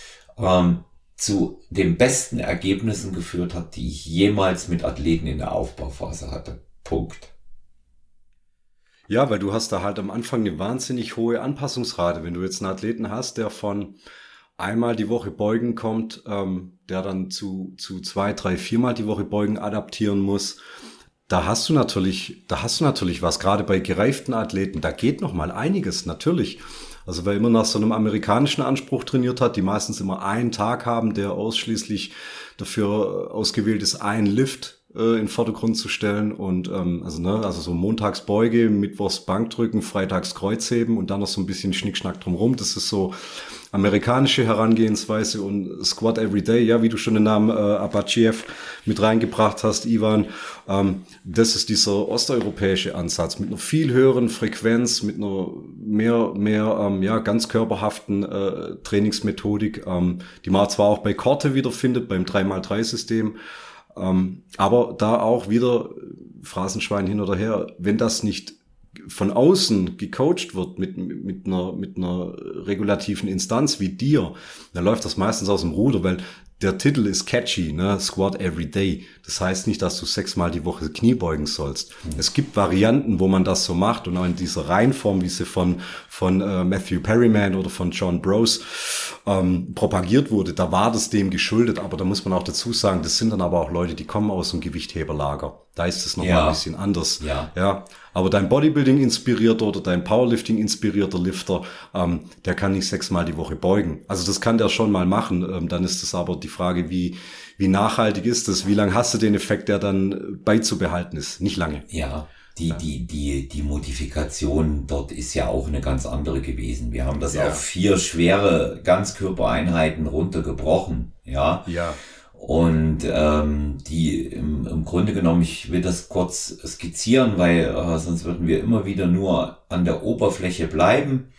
zu den besten Ergebnissen geführt hat, die ich jemals mit Athleten in der Aufbauphase hatte. Punkt. Ja, weil du hast da halt am Anfang eine wahnsinnig hohe Anpassungsrate. Wenn du jetzt einen Athleten hast, der von einmal die Woche Beugen kommt, der dann zu 2, 3, 4 Mal die Woche Beugen adaptieren muss, da hast du natürlich was, gerade bei gereiften Athleten, da geht noch mal einiges, natürlich. Also wer immer nach so einem amerikanischen Anspruch trainiert hat, die meistens immer einen Tag haben, der ausschließlich dafür ausgewählt ist, einen Lift in den Vordergrund zu stellen und also so montags Beuge, mittwochs Bankdrücken, freitags Kreuzheben und dann noch so ein bisschen Schnickschnack drumherum. Das ist so amerikanische Herangehensweise und Squat Every Day, ja, wie du schon den Namen Abachev mit reingebracht hast, Ivan. Das ist dieser osteuropäische Ansatz mit einer viel höheren Frequenz, mit einer mehr ganz körperhaften Trainingsmethodik, die man zwar auch bei Korte wiederfindet, beim 3x3-System, aber da auch wieder Phrasenschwein hin oder her, wenn das nicht von außen gecoacht wird mit einer regulativen Instanz wie dir, dann läuft das meistens aus dem Ruder, weil der Titel ist catchy, ne? Squat Every Day. Das heißt nicht, dass du 6-mal die Woche Knie beugen sollst. Es gibt Varianten, wo man das so macht und auch in dieser Reihenform, wie sie von Matthew Perryman oder von John Brose propagiert wurde, da war das dem geschuldet. Aber da muss man auch dazu sagen, das sind dann aber auch Leute, die kommen aus dem Gewichtheberlager. Da ist es nochmal ein bisschen anders. Ja. Aber dein Bodybuilding-inspirierter oder dein Powerlifting-inspirierter Lifter, der kann nicht 6-mal die Woche beugen. Also das kann der schon mal machen. Dann ist es aber die Frage, wie nachhaltig ist das? Wie lange hast du den Effekt, der dann beizubehalten ist? Nicht lange. Ja, die Modifikation dort ist ja auch eine ganz andere gewesen. Wir haben das auf 4 schwere Ganzkörpereinheiten runtergebrochen. Ja. Und die im Grunde genommen, ich will das kurz skizzieren, weil sonst würden wir immer wieder nur an der Oberfläche bleiben.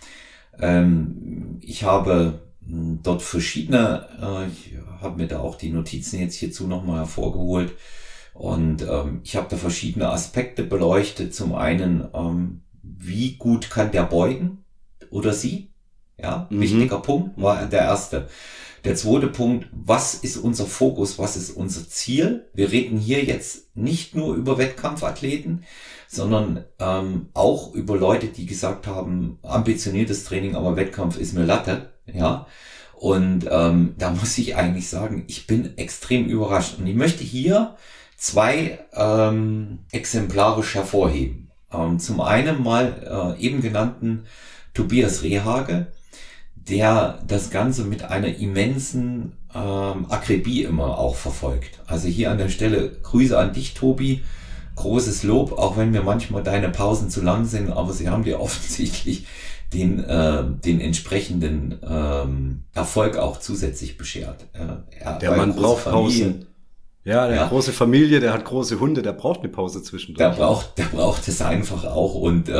Ich habe dort verschiedene, ich habe mir da auch die Notizen jetzt hierzu nochmal hervorgeholt und ich habe da verschiedene Aspekte beleuchtet. Zum einen, wie gut kann der beugen oder sie? Ja, wichtiger Punkt war der erste. Der zweite Punkt, was ist unser Fokus, was ist unser Ziel? Wir reden hier jetzt nicht nur über Wettkampfathleten, sondern auch über Leute, die gesagt haben, ambitioniertes Training, aber Wettkampf ist mir Latte. Ja, und da muss ich eigentlich sagen, ich bin extrem überrascht. Und ich möchte hier 2 exemplarisch hervorheben. Zum einen mal eben genannten Tobias Rehhage, der das Ganze mit einer immensen Akribie immer auch verfolgt. Also hier an der Stelle Grüße an dich, Tobi. Großes Lob, auch wenn mir manchmal deine Pausen zu lang sind, aber sie haben dir offensichtlich den entsprechenden Erfolg auch zusätzlich beschert. Der Mann braucht Pausen. Ja, der hat große Familie, der hat große Hunde, der braucht eine Pause zwischendurch. Der braucht es einfach auch. Und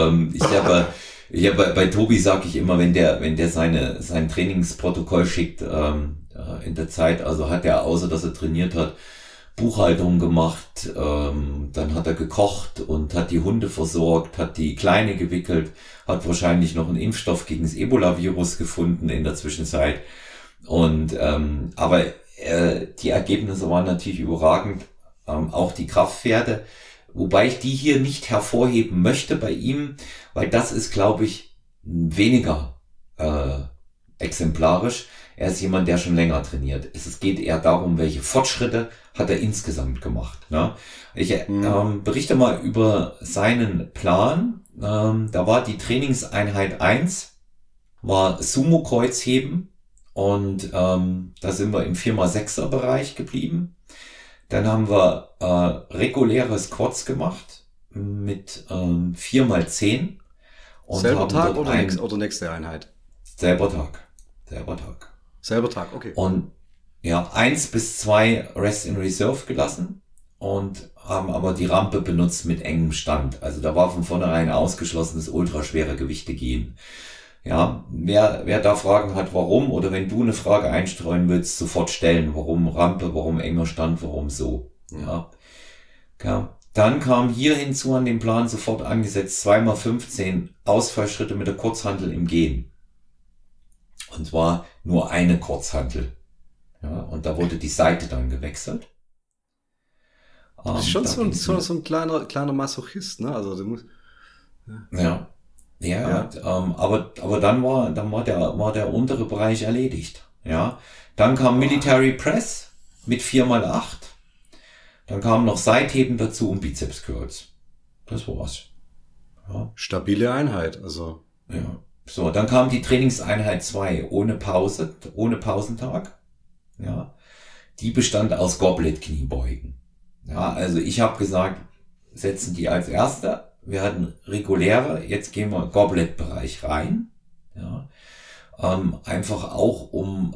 bei Tobi sage ich immer, wenn der sein Trainingsprotokoll schickt in der Zeit, also hat er, außer dass er trainiert hat, Buchhaltung gemacht, dann hat er gekocht und hat die Hunde versorgt, hat die Kleine gewickelt, hat wahrscheinlich noch einen Impfstoff gegen das Ebola-Virus gefunden in der Zwischenzeit. Und aber die Ergebnisse waren natürlich überragend, auch die Kraftwerte, wobei ich die hier nicht hervorheben möchte bei ihm, weil das ist, glaube ich, weniger exemplarisch. Er ist jemand, der schon länger trainiert. Es geht eher darum, welche Fortschritte hat er insgesamt gemacht. Ne? Ich berichte mal über seinen Plan. Da war die Trainingseinheit 1, war Sumo-Kreuzheben und da sind wir im 4x6er Bereich geblieben. Dann haben wir reguläre Squats gemacht mit 4x10. Und selber Tag dort oder nächste Einheit? Selber Tag. Selber Tag, okay. Und ja, 1 bis 2 Rest in Reserve gelassen und haben aber die Rampe benutzt mit engem Stand. Also da war von vornherein ausgeschlossen, dass ultraschwere Gewichte gehen. Ja, wer da Fragen hat, warum, oder wenn du eine Frage einstreuen willst, sofort stellen. Warum Rampe, warum enger Stand, warum so. Ja. Dann kam hier hinzu an dem Plan sofort angesetzt 2x15 Ausfallschritte mit der Kurzhantel im Gehen. Und zwar nur eine Kurzhantel. Ja, und da wurde die Seite dann gewechselt. Das ist schon so ein kleiner Masochist, ne? Also du musst. Ja. Aber dann war der untere Bereich erledigt. Ja. Dann kam Military Press mit 4x8. Dann kamen noch Seitheben dazu und Bizeps Curls. Das war's. Ja. Stabile Einheit, also. Ja. So, dann kam die Trainingseinheit 2 ohne Pause, ohne Pausentag. Ja. Die bestand aus Goblet-Kniebeugen. Ja, also ich habe gesagt, setzen die als erster. Wir hatten reguläre, jetzt gehen wir Goblet-Bereich rein. Ja. Einfach auch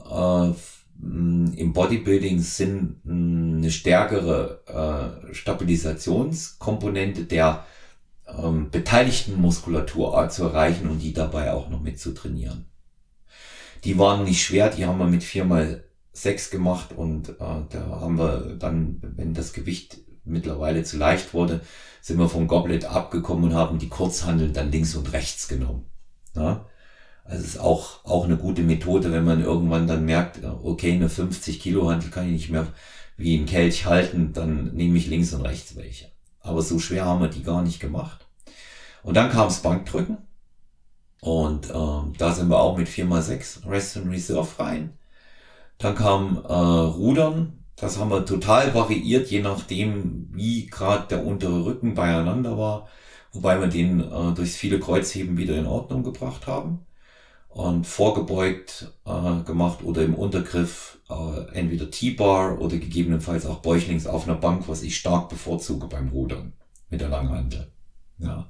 im Bodybuilding-Sinn eine stärkere Stabilisationskomponente der beteiligten Muskulatur zu erreichen und die dabei auch noch mit zu trainieren. Die waren nicht schwer, die haben wir mit 4x6 gemacht und da haben wir dann, wenn das Gewicht mittlerweile zu leicht wurde, sind wir vom Goblet abgekommen und haben die Kurzhanteln dann links und rechts genommen. Ja? Also es ist auch eine gute Methode, wenn man irgendwann dann merkt, okay, eine 50 Kilo Hantel kann ich nicht mehr wie ein Kelch halten, dann nehme ich links und rechts welche. Aber so schwer haben wir die gar nicht gemacht. Und dann kam das Bankdrücken. Und da sind wir auch mit 4x6 Rest in Reserve rein. Dann kam Rudern. Das haben wir total variiert, je nachdem, wie gerade der untere Rücken beieinander war. Wobei wir den durchs viele Kreuzheben wieder in Ordnung gebracht haben. Und vorgebeugt gemacht oder im Untergriff entweder T-Bar oder gegebenenfalls auch Bäuchlings auf einer Bank, was ich stark bevorzuge beim Rudern mit der Langhantel. Ja.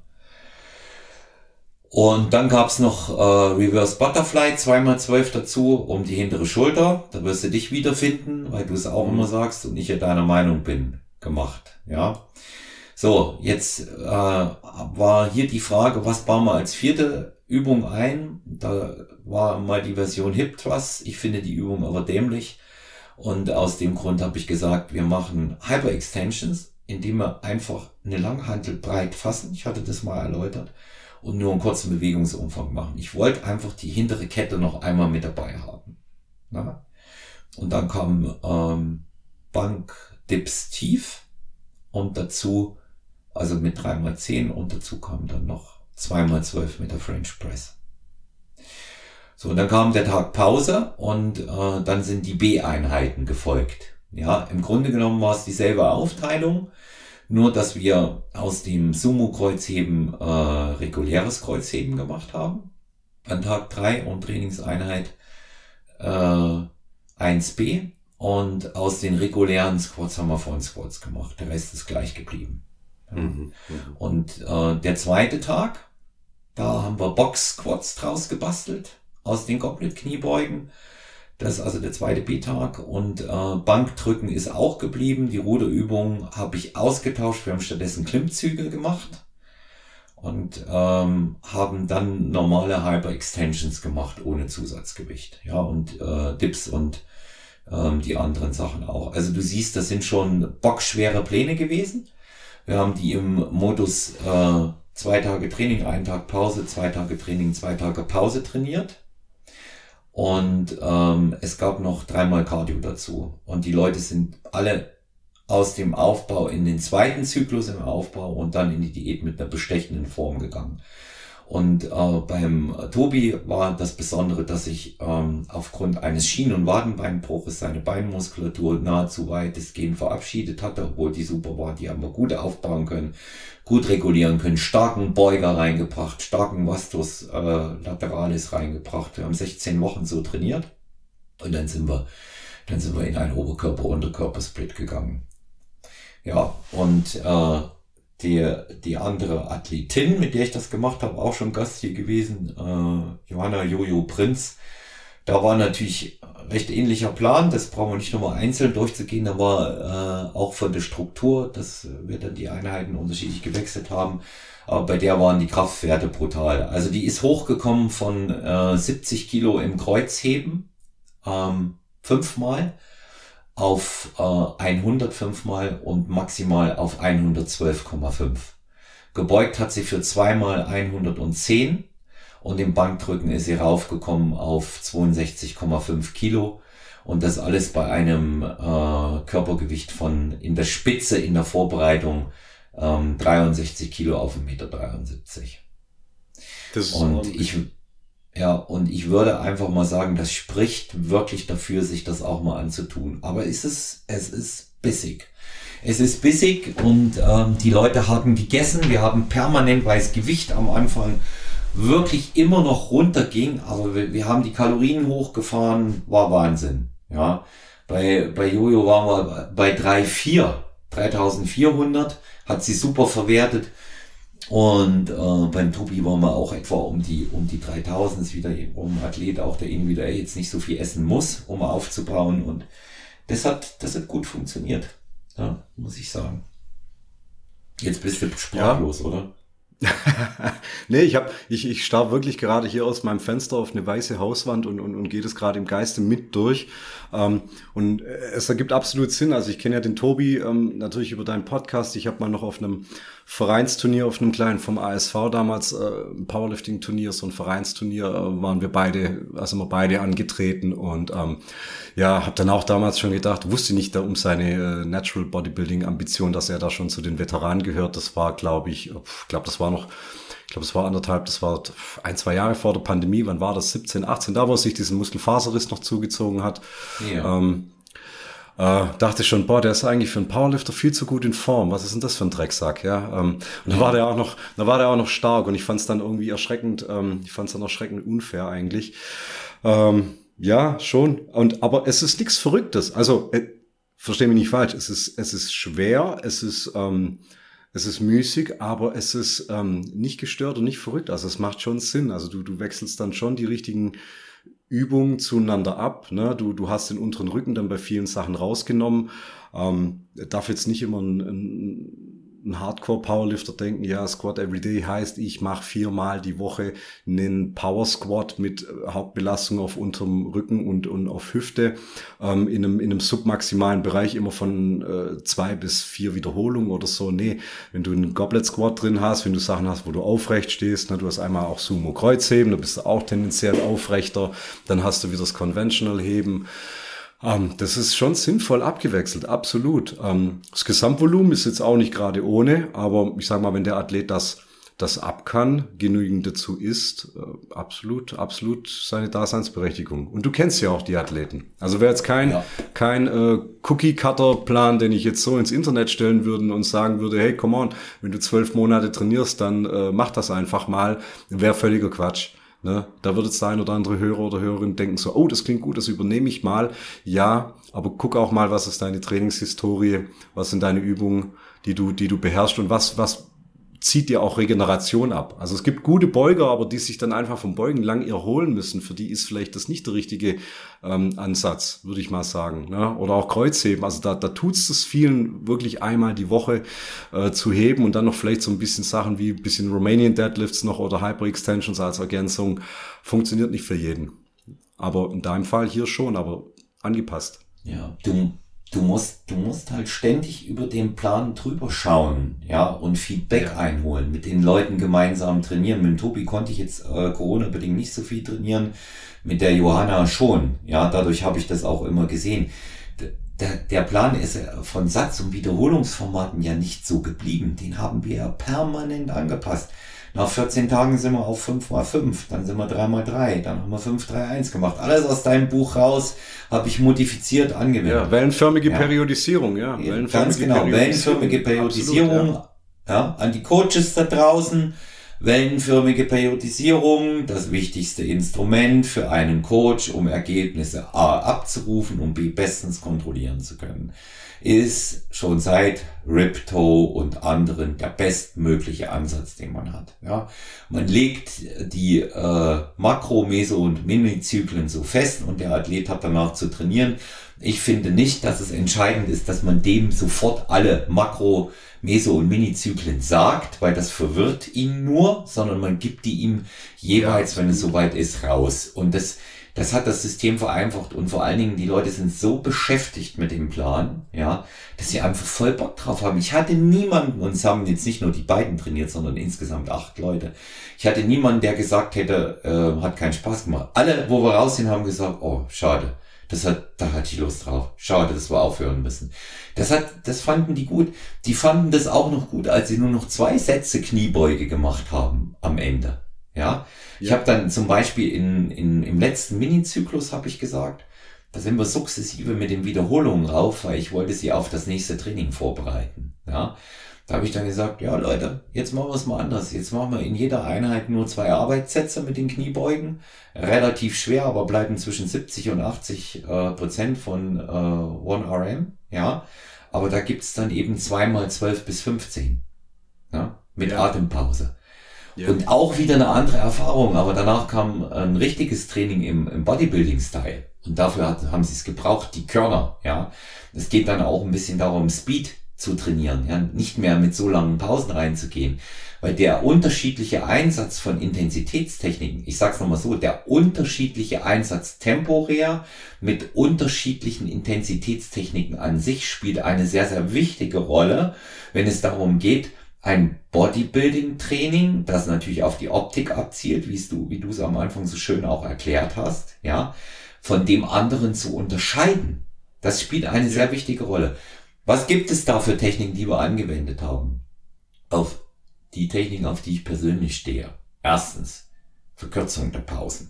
Und dann gab's noch Reverse Butterfly 2x12 dazu um die hintere Schulter. Da wirst du dich wiederfinden, weil du es auch immer sagst und ich ja deiner Meinung bin, gemacht. Ja. So, jetzt war hier die Frage, was bauen wir als vierte Übung ein? Da war mal die Version Hip Thrust. Ich finde die Übung aber dämlich. Und aus dem Grund habe ich gesagt, wir machen Hyperextensions, indem wir einfach eine Langhantel breit fassen. Ich hatte das mal erläutert. Und nur einen kurzen Bewegungsumfang machen. Ich wollte einfach die hintere Kette noch einmal mit dabei haben. Ja? Und dann kam Bank Dips tief und dazu, also mit 3x10 und dazu kam dann noch 2x12 mit der French Press. So, und dann kam der Tag Pause und dann sind die B-Einheiten gefolgt. Ja, im Grunde genommen war es dieselbe Aufteilung, nur dass wir aus dem Sumo-Kreuzheben reguläres Kreuzheben gemacht haben. An Tag 3 und Trainingseinheit 1b. Und aus den regulären Squats haben wir Front Squats gemacht. Der Rest ist gleich geblieben. Und der zweite Tag, da haben wir Box Squats draus gebastelt aus den Goblet Kniebeugen. Das ist also der zweite B-Tag. Und Bankdrücken ist auch geblieben. Die Ruderübung habe ich ausgetauscht. Wir haben stattdessen Klimmzüge gemacht und haben dann normale Hyper-Extensions gemacht ohne Zusatzgewicht. Ja, und Dips und die anderen Sachen auch. Also du siehst, das sind schon bockschwere Pläne gewesen. Wir haben die im Modus 2 Tage Training, 1 Tag Pause, 2 Tage Training, 2 Tage Pause trainiert. Und es gab noch 3-mal Cardio dazu. Und die Leute sind alle aus dem Aufbau in den zweiten Zyklus im Aufbau und dann in die Diät mit einer bestechenden Form gegangen. Und beim Tobi war das Besondere, dass ich aufgrund eines Schien- und Wadenbeinbruches seine Beinmuskulatur nahezu weitestgehend verabschiedet hatte, obwohl die super war. Die haben wir gut aufbauen können, gut regulieren können, starken Beuger reingebracht, starken Vastus Lateralis reingebracht. Wir haben 16 Wochen so trainiert und dann sind wir in einen Oberkörper-Unterkörper-Split gegangen. Ja, und die andere Athletin, mit der ich das gemacht habe, auch schon Gast hier gewesen, Johanna Jojo Prinz. Da war natürlich recht ähnlicher Plan, das brauchen wir nicht nochmal einzeln durchzugehen, da war auch von der Struktur, dass wir dann die Einheiten unterschiedlich gewechselt haben, aber bei der waren die Kraftwerte brutal. Also die ist hochgekommen von 70 Kilo im Kreuzheben, 5-mal, auf 105-mal und maximal auf 112,5. Gebeugt hat sie für 2-mal 110 und im Bankdrücken ist sie raufgekommen auf 62,5 Kilo und das alles bei einem Körpergewicht von in der Spitze in der Vorbereitung 63 Kilo auf 1,73 Meter. Das ist und ich würde einfach mal sagen, das spricht wirklich dafür, sich das auch mal anzutun. Aber es ist bissig. Es ist bissig und die Leute haben gegessen. Wir haben permanent, weil das Gewicht am Anfang wirklich immer noch runterging, aber wir haben die Kalorien hochgefahren, war Wahnsinn. Ja, bei Jojo waren wir bei 3.400, hat sie super verwertet. Und beim Tobi waren wir auch etwa um die 3000, ist wieder ein Athlet, auch der individuell jetzt nicht so viel essen muss, um aufzubauen. Und das hat gut funktioniert, ja, muss ich sagen. Jetzt bist du sprachlos, ja. Oder? Nee, ich starr wirklich gerade hier aus meinem Fenster auf eine weiße Hauswand und gehe das gerade im Geiste mit durch. Und es ergibt absolut Sinn. Also ich kenne ja den Tobi natürlich über deinen Podcast. Ich habe mal noch auf einem Vereinsturnier, auf einem kleinen vom ASV damals, ein Powerlifting-Turnier, so ein Vereinsturnier, waren wir beide angetreten und habe dann auch damals schon gedacht, wusste nicht da um seine Natural Bodybuilding-Ambition, dass er da schon zu den Veteranen gehört. Das war, das war 1-2 Jahre vor der Pandemie. Wann war das? 17, 18, da wo er sich diesen Muskelfaserriss noch zugezogen hat. Ja. Dachte schon, der ist eigentlich für einen Powerlifter viel zu gut in Form. Was ist denn das für ein Drecksack, ja? Und da war der auch noch stark und ich fand es dann irgendwie erschreckend unfair eigentlich. Ja, schon. Aber es ist nichts Verrücktes. Also, versteh mich nicht falsch. Es ist schwer, es ist müßig, aber es ist nicht gestört und nicht verrückt. Also es macht schon Sinn. Also du wechselst dann schon die richtigen Übungen zueinander ab. Ne? Du hast den unteren Rücken dann bei vielen Sachen rausgenommen. Darf jetzt nicht immer ein Hardcore-Powerlifter denken, ja, Squat Everyday heißt, ich mache 4-mal die Woche einen Power-Squat mit Hauptbelastung auf unterem Rücken und auf Hüfte in einem submaximalen Bereich immer von 2 bis 4 Wiederholungen oder so. Nee, wenn du einen Goblet-Squat drin hast, wenn du Sachen hast, wo du aufrecht stehst, ne, du hast einmal auch Sumo-Kreuzheben, da bist du auch tendenziell aufrechter, dann hast du wieder das Conventional-Heben. Das ist schon sinnvoll abgewechselt, absolut. Das Gesamtvolumen ist jetzt auch nicht gerade ohne, aber ich sag mal, wenn der Athlet das ab kann, genügend dazu isst, absolut seine Daseinsberechtigung. Und du kennst ja auch die Athleten. Also wäre jetzt kein Cookie-Cutter-Plan, den ich jetzt so ins Internet stellen würde und sagen würde, hey, come on, wenn du 12 Monate trainierst, dann mach das einfach mal, wäre völliger Quatsch. Ne, da wird jetzt der ein oder andere Hörer oder Hörerin denken so, oh, das klingt gut, das übernehme ich mal. Ja, aber guck auch mal, was ist deine Trainingshistorie, was sind deine Übungen, die du beherrschst und was zieht dir auch Regeneration ab. Also es gibt gute Beuger, aber die sich dann einfach vom Beugen lang erholen müssen. Für die ist vielleicht das nicht der richtige Ansatz, würde ich mal sagen. Ne? Oder auch Kreuzheben. Also da tut's es vielen wirklich einmal die Woche zu heben und dann noch vielleicht so ein bisschen Sachen wie ein bisschen Romanian Deadlifts noch oder Hyper-Extensions als Ergänzung. Funktioniert nicht für jeden. Aber in deinem Fall hier schon, aber angepasst. Ja, Du musst halt ständig über den Plan drüber schauen, ja, und Feedback einholen, mit den Leuten gemeinsam trainieren. Mit dem Tobi konnte ich jetzt Corona-bedingt nicht so viel trainieren, mit der Johanna schon, ja, dadurch habe ich das auch immer gesehen. Der Plan ist von Satz- und Wiederholungsformaten ja nicht so geblieben, den haben wir ja permanent angepasst. Nach 14 Tagen sind wir auf 5x5, dann sind wir 3x3, dann haben wir 5-3-1 gemacht. Alles aus deinem Buch raus, habe ich modifiziert angewendet. Ja, wellenförmige Periodisierung, ja. Ganz genau, wellenförmige Periodisierung. Absolut, ja, an die Coaches da draußen. Wellenförmige Periodisierung, das wichtigste Instrument für einen Coach, um Ergebnisse A abzurufen und B bestens kontrollieren zu können, ist schon seit Ripto und anderen der bestmögliche Ansatz, den man hat. Ja, man legt die Makro-, Meso- und Minizyklen so fest und der Athlet hat danach zu trainieren. Ich finde nicht, dass es entscheidend ist, dass man dem sofort alle Makro-, Meso- und Minizyklen sagt, weil das verwirrt ihn nur, sondern man gibt die ihm jeweils, wenn es soweit ist, raus. Und das hat das System vereinfacht und vor allen Dingen die Leute sind so beschäftigt mit dem Plan, ja, dass sie einfach voll Bock drauf haben. Ich hatte niemanden, und es haben jetzt nicht nur die beiden trainiert, sondern insgesamt 8 Leute. Ich hatte niemanden, der gesagt hätte, hat keinen Spaß gemacht. Alle, wo wir raus sind, haben gesagt, oh, schade. Da hatte ich Lust drauf. Schade, dass wir aufhören müssen. Das fanden die gut. Die fanden das auch noch gut, als sie nur noch 2 Sätze Kniebeuge gemacht haben am Ende. Ja. Ich habe dann zum Beispiel im letzten Mini-Zyklus habe ich gesagt, da sind wir sukzessive mit den Wiederholungen rauf, weil ich wollte sie auf das nächste Training vorbereiten. Ja. Da habe ich dann gesagt, ja Leute, jetzt machen wir es mal anders. Jetzt machen wir in jeder Einheit nur 2 Arbeitssätze mit den Kniebeugen. Relativ schwer, aber bleiben zwischen 70 und 80% von 1RM. Ja, aber da gibt's dann eben 2 mal 12 bis 15. Ja, mit Atempause. Ja. Und auch wieder eine andere Erfahrung, aber danach kam ein richtiges Training im Bodybuilding-Style. Und dafür haben sie es gebraucht, die Körner. Ja, es geht dann auch ein bisschen darum, Speed zu trainieren, ja, nicht mehr mit so langen Pausen reinzugehen, weil der unterschiedliche Einsatz von Intensitätstechniken, ich sag's nochmal so, der unterschiedliche Einsatz temporär mit unterschiedlichen Intensitätstechniken an sich spielt eine sehr, sehr wichtige Rolle, wenn es darum geht, ein Bodybuilding-Training, das natürlich auf die Optik abzielt, wie du es am Anfang so schön auch erklärt hast, ja, von dem anderen zu unterscheiden. Das spielt eine sehr wichtige Rolle. Was gibt es da für Techniken, die wir angewendet haben? Auf die Techniken, auf die ich persönlich stehe. Erstens, Verkürzung der Pausen.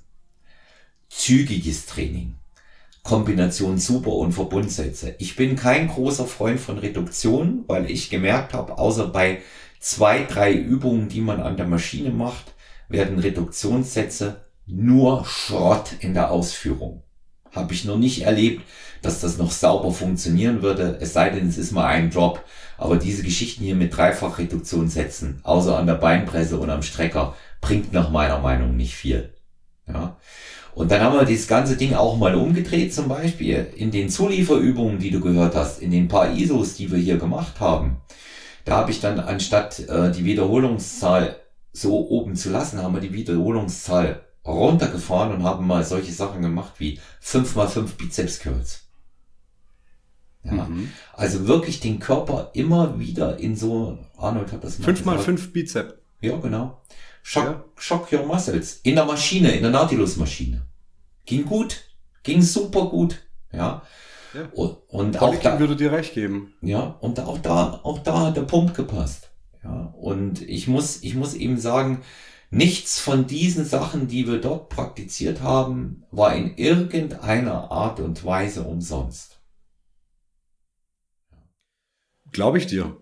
Zügiges Training. Kombination Super- und Verbundsätze. Ich bin kein großer Freund von Reduktion, weil ich gemerkt habe, außer bei 2, 3 Übungen, die man an der Maschine macht, werden Reduktionssätze nur Schrott in der Ausführung. Habe ich noch nicht erlebt, dass das noch sauber funktionieren würde, es sei denn, es ist mal ein Drop. Aber diese Geschichten hier mit Dreifachreduktionssätzen, außer an der Beinpresse und am Strecker, bringt nach meiner Meinung nicht viel. Ja. Und dann haben wir dieses ganze Ding auch mal umgedreht, zum Beispiel in den Zulieferübungen, die du gehört hast, in den paar ISOs, die wir hier gemacht haben. Da habe ich dann, anstatt die Wiederholungszahl so oben zu lassen, haben wir die Wiederholungszahl runtergefahren und haben mal solche Sachen gemacht wie 5x5 Bizeps Curls. Ja, also wirklich den Körper immer wieder in so, Arnold hat das mal 5x5 Bizep. Ja, genau. Shock your muscles. In der Maschine, in der Nautilus-Maschine. Ging gut. Ging super gut. Ja. Und auch da würde dir recht geben. Ja, und auch da hat der Pump gepasst. Ja, und ich muss eben sagen, nichts von diesen Sachen, die wir dort praktiziert haben, war in irgendeiner Art und Weise umsonst. Glaube ich dir.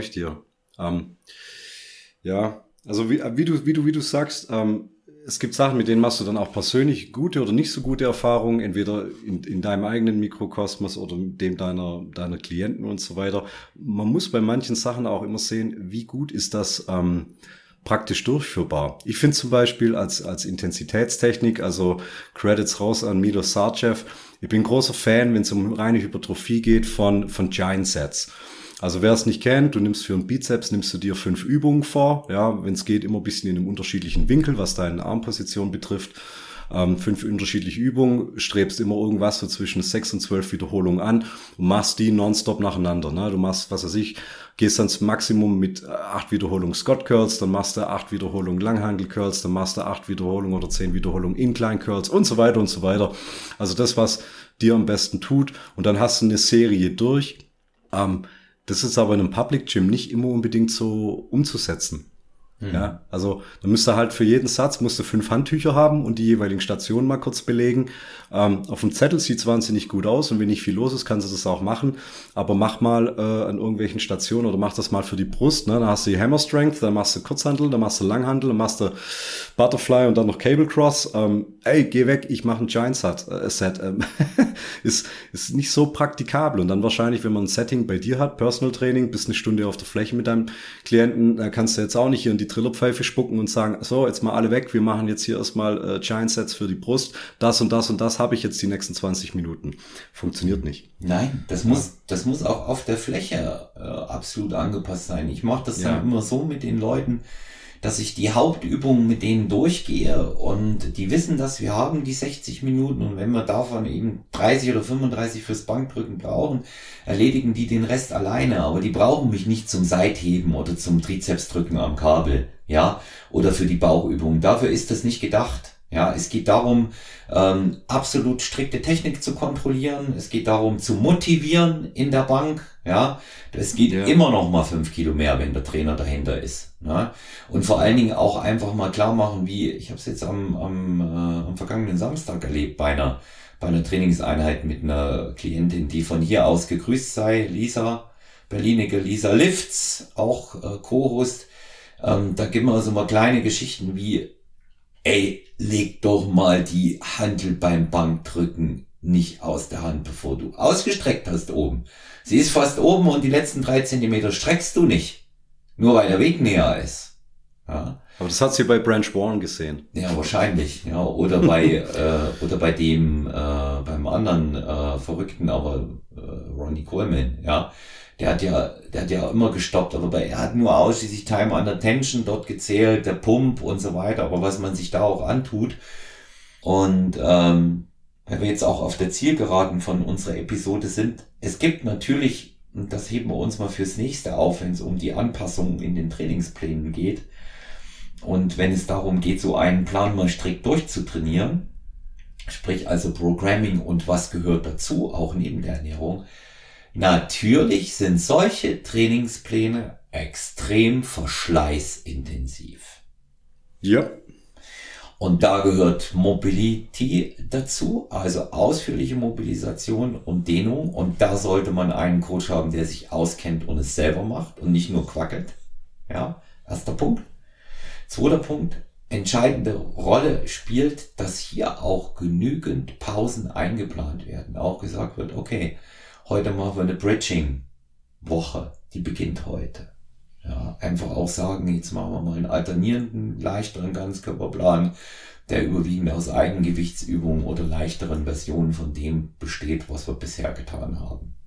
Ja, also wie du sagst, es gibt Sachen, mit denen machst du dann auch persönlich gute oder nicht so gute Erfahrungen, entweder in deinem eigenen Mikrokosmos oder dem deiner Klienten und so weiter. Man muss bei manchen Sachen auch immer sehen, wie gut ist das praktisch durchführbar. Ich finde zum Beispiel als Intensitätstechnik, also Credits raus an Milo Sarcev, ich bin großer Fan, wenn es um reine Hypertrophie geht, von Giant Sets. Also wer es nicht kennt, du nimmst für einen Bizeps, nimmst du dir 5 Übungen vor, ja, wenn es geht, immer ein bisschen in einem unterschiedlichen Winkel, was deine Armposition betrifft. 5 unterschiedliche Übungen, strebst immer irgendwas so zwischen 6 und 12 Wiederholungen an und machst die nonstop nacheinander. Ne? Du machst, was weiß ich, gehst dann zum Maximum mit 8 Wiederholungen Scott Curls, dann machst du 8 Wiederholungen Langhantel Curls, dann machst du 8 Wiederholungen oder 10 Wiederholungen Incline Curls und so weiter und so weiter. Also das, was dir am besten tut, und dann hast du eine Serie durch. Das ist aber in einem Public Gym nicht immer unbedingt so umzusetzen. Ja, also du müsst halt für jeden Satz 5 Handtücher haben und die jeweiligen Stationen mal kurz belegen. Auf dem Zettel sieht's wahnsinnig gut aus und wenn nicht viel los ist, kannst du das auch machen. Aber mach mal an irgendwelchen Stationen oder mach das mal für die Brust. Ne? Dann hast du die Hammer Strength, dann machst du Kurzhantel, dann machst du Langhantel, dann machst du Butterfly und dann noch Cable Cross. Geh weg, ich mache ein Giant Set. Ist nicht so praktikabel. Und dann wahrscheinlich, wenn man ein Setting bei dir hat, Personal Training, bist eine Stunde auf der Fläche mit deinem Klienten, dann kannst du jetzt auch nicht hier in die Trillerpfeife spucken und sagen, so, jetzt mal alle weg, wir machen jetzt hier erstmal Giant Sets für die Brust, das und das und das habe ich jetzt die nächsten 20 Minuten. Funktioniert nicht. Nein, das muss auch auf der Fläche absolut angepasst sein. Ich mache das dann immer so mit den Leuten, dass ich die Hauptübungen mit denen durchgehe und die wissen, dass wir haben die 60 Minuten und wenn wir davon eben 30 oder 35 fürs Bankdrücken brauchen, erledigen die den Rest alleine, aber die brauchen mich nicht zum Seitheben oder zum Trizepsdrücken am Kabel, ja, oder für die Bauchübungen. Dafür ist das nicht gedacht. Ja, es geht darum, absolut strikte Technik zu kontrollieren. Es geht darum, zu motivieren in der Bank. Ja, es geht immer noch mal 5 Kilo mehr, wenn der Trainer dahinter ist. Ja? Und vor allen Dingen auch einfach mal klar machen, wie ich habe es jetzt am vergangenen Samstag erlebt bei einer Trainingseinheit mit einer Klientin, die von hier aus gegrüßt sei, Lisa Berlinige, Lisa Lifts, auch Co-Host. Da gibt man also mal kleine Geschichten wie leg doch mal die Hantel beim Bankdrücken nicht aus der Hand, bevor du ausgestreckt hast oben. Sie ist fast oben und die letzten 3 Zentimeter streckst du nicht. Nur weil der Weg näher ist. Ja. Aber das hat sie bei Branch Warren gesehen. Ja, wahrscheinlich. Ja, oder bei dem, beim anderen Verrückten, aber Ronnie Coleman, ja. Der hat ja immer gestoppt, aber er hat nur ausschließlich Time under Tension dort gezählt, der Pump und so weiter, aber was man sich da auch antut. Und wenn wir jetzt auch auf der Zielgeraden von unserer Episode sind, es gibt natürlich, und das heben wir uns mal fürs nächste auf, wenn es um die Anpassungen in den Trainingsplänen geht und wenn es darum geht, so einen Plan mal strikt durchzutrainieren, sprich also Programming und was gehört dazu, auch neben der Ernährung. Natürlich sind solche Trainingspläne extrem verschleißintensiv. Ja. Und da gehört Mobility dazu, also ausführliche Mobilisation und Dehnung. Und da sollte man einen Coach haben, der sich auskennt und es selber macht und nicht nur quackelt. Ja, erster Punkt. Zweiter Punkt. Entscheidende Rolle spielt, dass hier auch genügend Pausen eingeplant werden. Auch gesagt wird, okay, heute machen wir eine Bridging-Woche, die beginnt heute. Ja, einfach auch sagen, jetzt machen wir mal einen alternierenden, leichteren Ganzkörperplan, der überwiegend aus Eigengewichtsübungen oder leichteren Versionen von dem besteht, was wir bisher getan haben.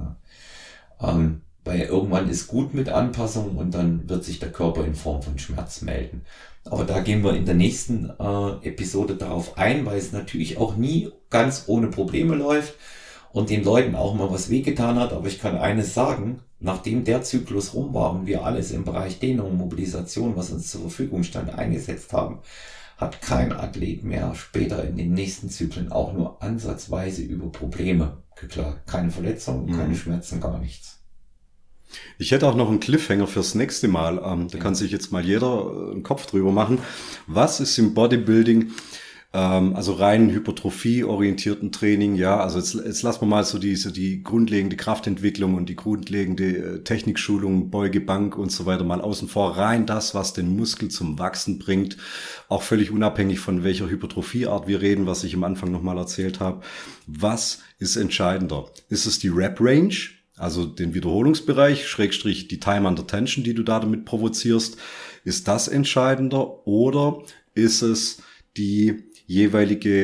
Ja. Weil irgendwann ist gut mit Anpassung und dann wird sich der Körper in Form von Schmerz melden. Aber da gehen wir in der nächsten Episode darauf ein, weil es natürlich auch nie ganz ohne Probleme läuft und den Leuten auch mal was wehgetan hat. Aber ich kann eines sagen, nachdem der Zyklus rum war und wir alles im Bereich Dehnung, Mobilisation, was uns zur Verfügung stand, eingesetzt haben, hat kein Athlet mehr später in den nächsten Zyklen auch nur ansatzweise über Probleme geklagt. Keine Verletzungen, keine Schmerzen, gar nichts. Ich hätte auch noch einen Cliffhanger fürs nächste Mal. Da kann sich jetzt mal jeder einen Kopf drüber machen. Was ist im Bodybuilding, also rein hypertrophie-orientierten Training, ja, also jetzt lassen wir mal so die grundlegende Kraftentwicklung und die grundlegende Technikschulung, Beuge, Bank und so weiter mal außen vor. Rein das, was den Muskel zum Wachsen bringt, auch völlig unabhängig von welcher Hypertrophieart wir reden, was ich am Anfang nochmal erzählt habe. Was ist entscheidender? Ist es die Rep-Range? Also den Wiederholungsbereich, Schrägstrich die Time under Tension, die du da damit provozierst, ist das entscheidender oder ist es die jeweilige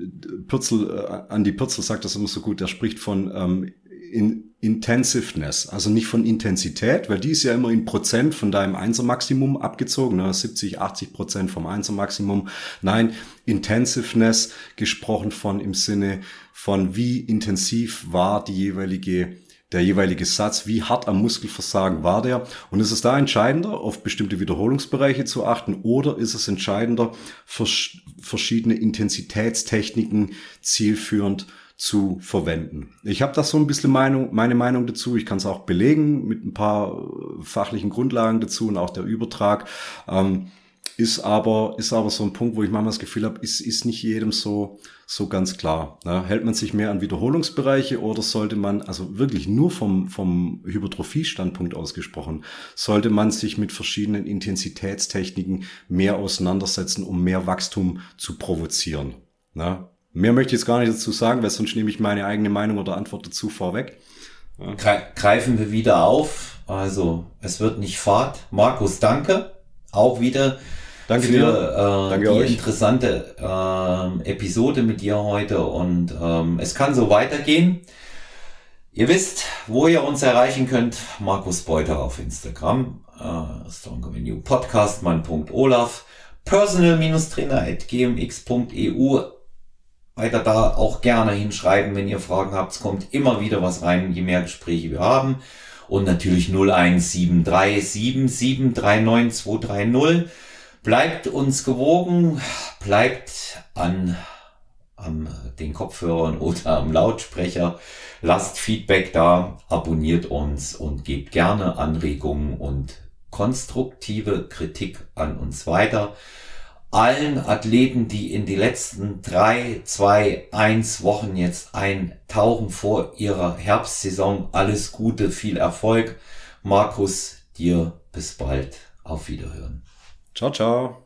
Andy Pürzel sagt das immer so gut, er spricht von Intensiveness, also nicht von Intensität, weil die ist ja immer in Prozent von deinem Einser-Maximum abgezogen, 70-80% vom Einser-Maximum. Nein, Intensiveness gesprochen von im Sinne von wie intensiv war der jeweilige Satz, wie hart am Muskelversagen war der? Und ist es da entscheidender, auf bestimmte Wiederholungsbereiche zu achten, oder ist es entscheidender, verschiedene Intensitätstechniken zielführend zu verwenden. Ich habe da so ein bisschen meine Meinung dazu. Ich kann es auch belegen mit ein paar fachlichen Grundlagen dazu und auch der Übertrag. Ist aber so ein Punkt, wo ich manchmal das Gefühl habe, ist nicht jedem so ganz klar. Ne? Hält man sich mehr an Wiederholungsbereiche oder sollte man, also wirklich nur vom Hypertrophie-Standpunkt ausgesprochen, sollte man sich mit verschiedenen Intensitätstechniken mehr auseinandersetzen, um mehr Wachstum zu provozieren. Ne? Mehr möchte ich jetzt gar nicht dazu sagen, weil sonst nehme ich meine eigene Meinung oder Antwort dazu vorweg. Ja. Greifen wir wieder auf. Also es wird nicht fad. Markus, danke. Auch wieder danke für dir. Danke die euch. Interessante Episode mit dir heute. Und es kann so weitergehen. Ihr wisst, wo ihr uns erreichen könnt. Markus Beuter auf Instagram. Stronger Than You Podcast, mein.olaf. Personal-trainer@gmx.eu. Weiter da auch gerne hinschreiben, wenn ihr Fragen habt. Es kommt immer wieder was rein, je mehr Gespräche wir haben. Und natürlich 01737 7739230. Bleibt uns gewogen, bleibt an den Kopfhörern oder am Lautsprecher. Lasst Feedback da, abonniert uns und gebt gerne Anregungen und konstruktive Kritik an uns weiter. Allen Athleten, die in die letzten 3, 2, 1 Wochen jetzt eintauchen vor ihrer Herbstsaison, alles Gute, viel Erfolg. Markus, dir bis bald. Auf Wiederhören. Ciao, ciao.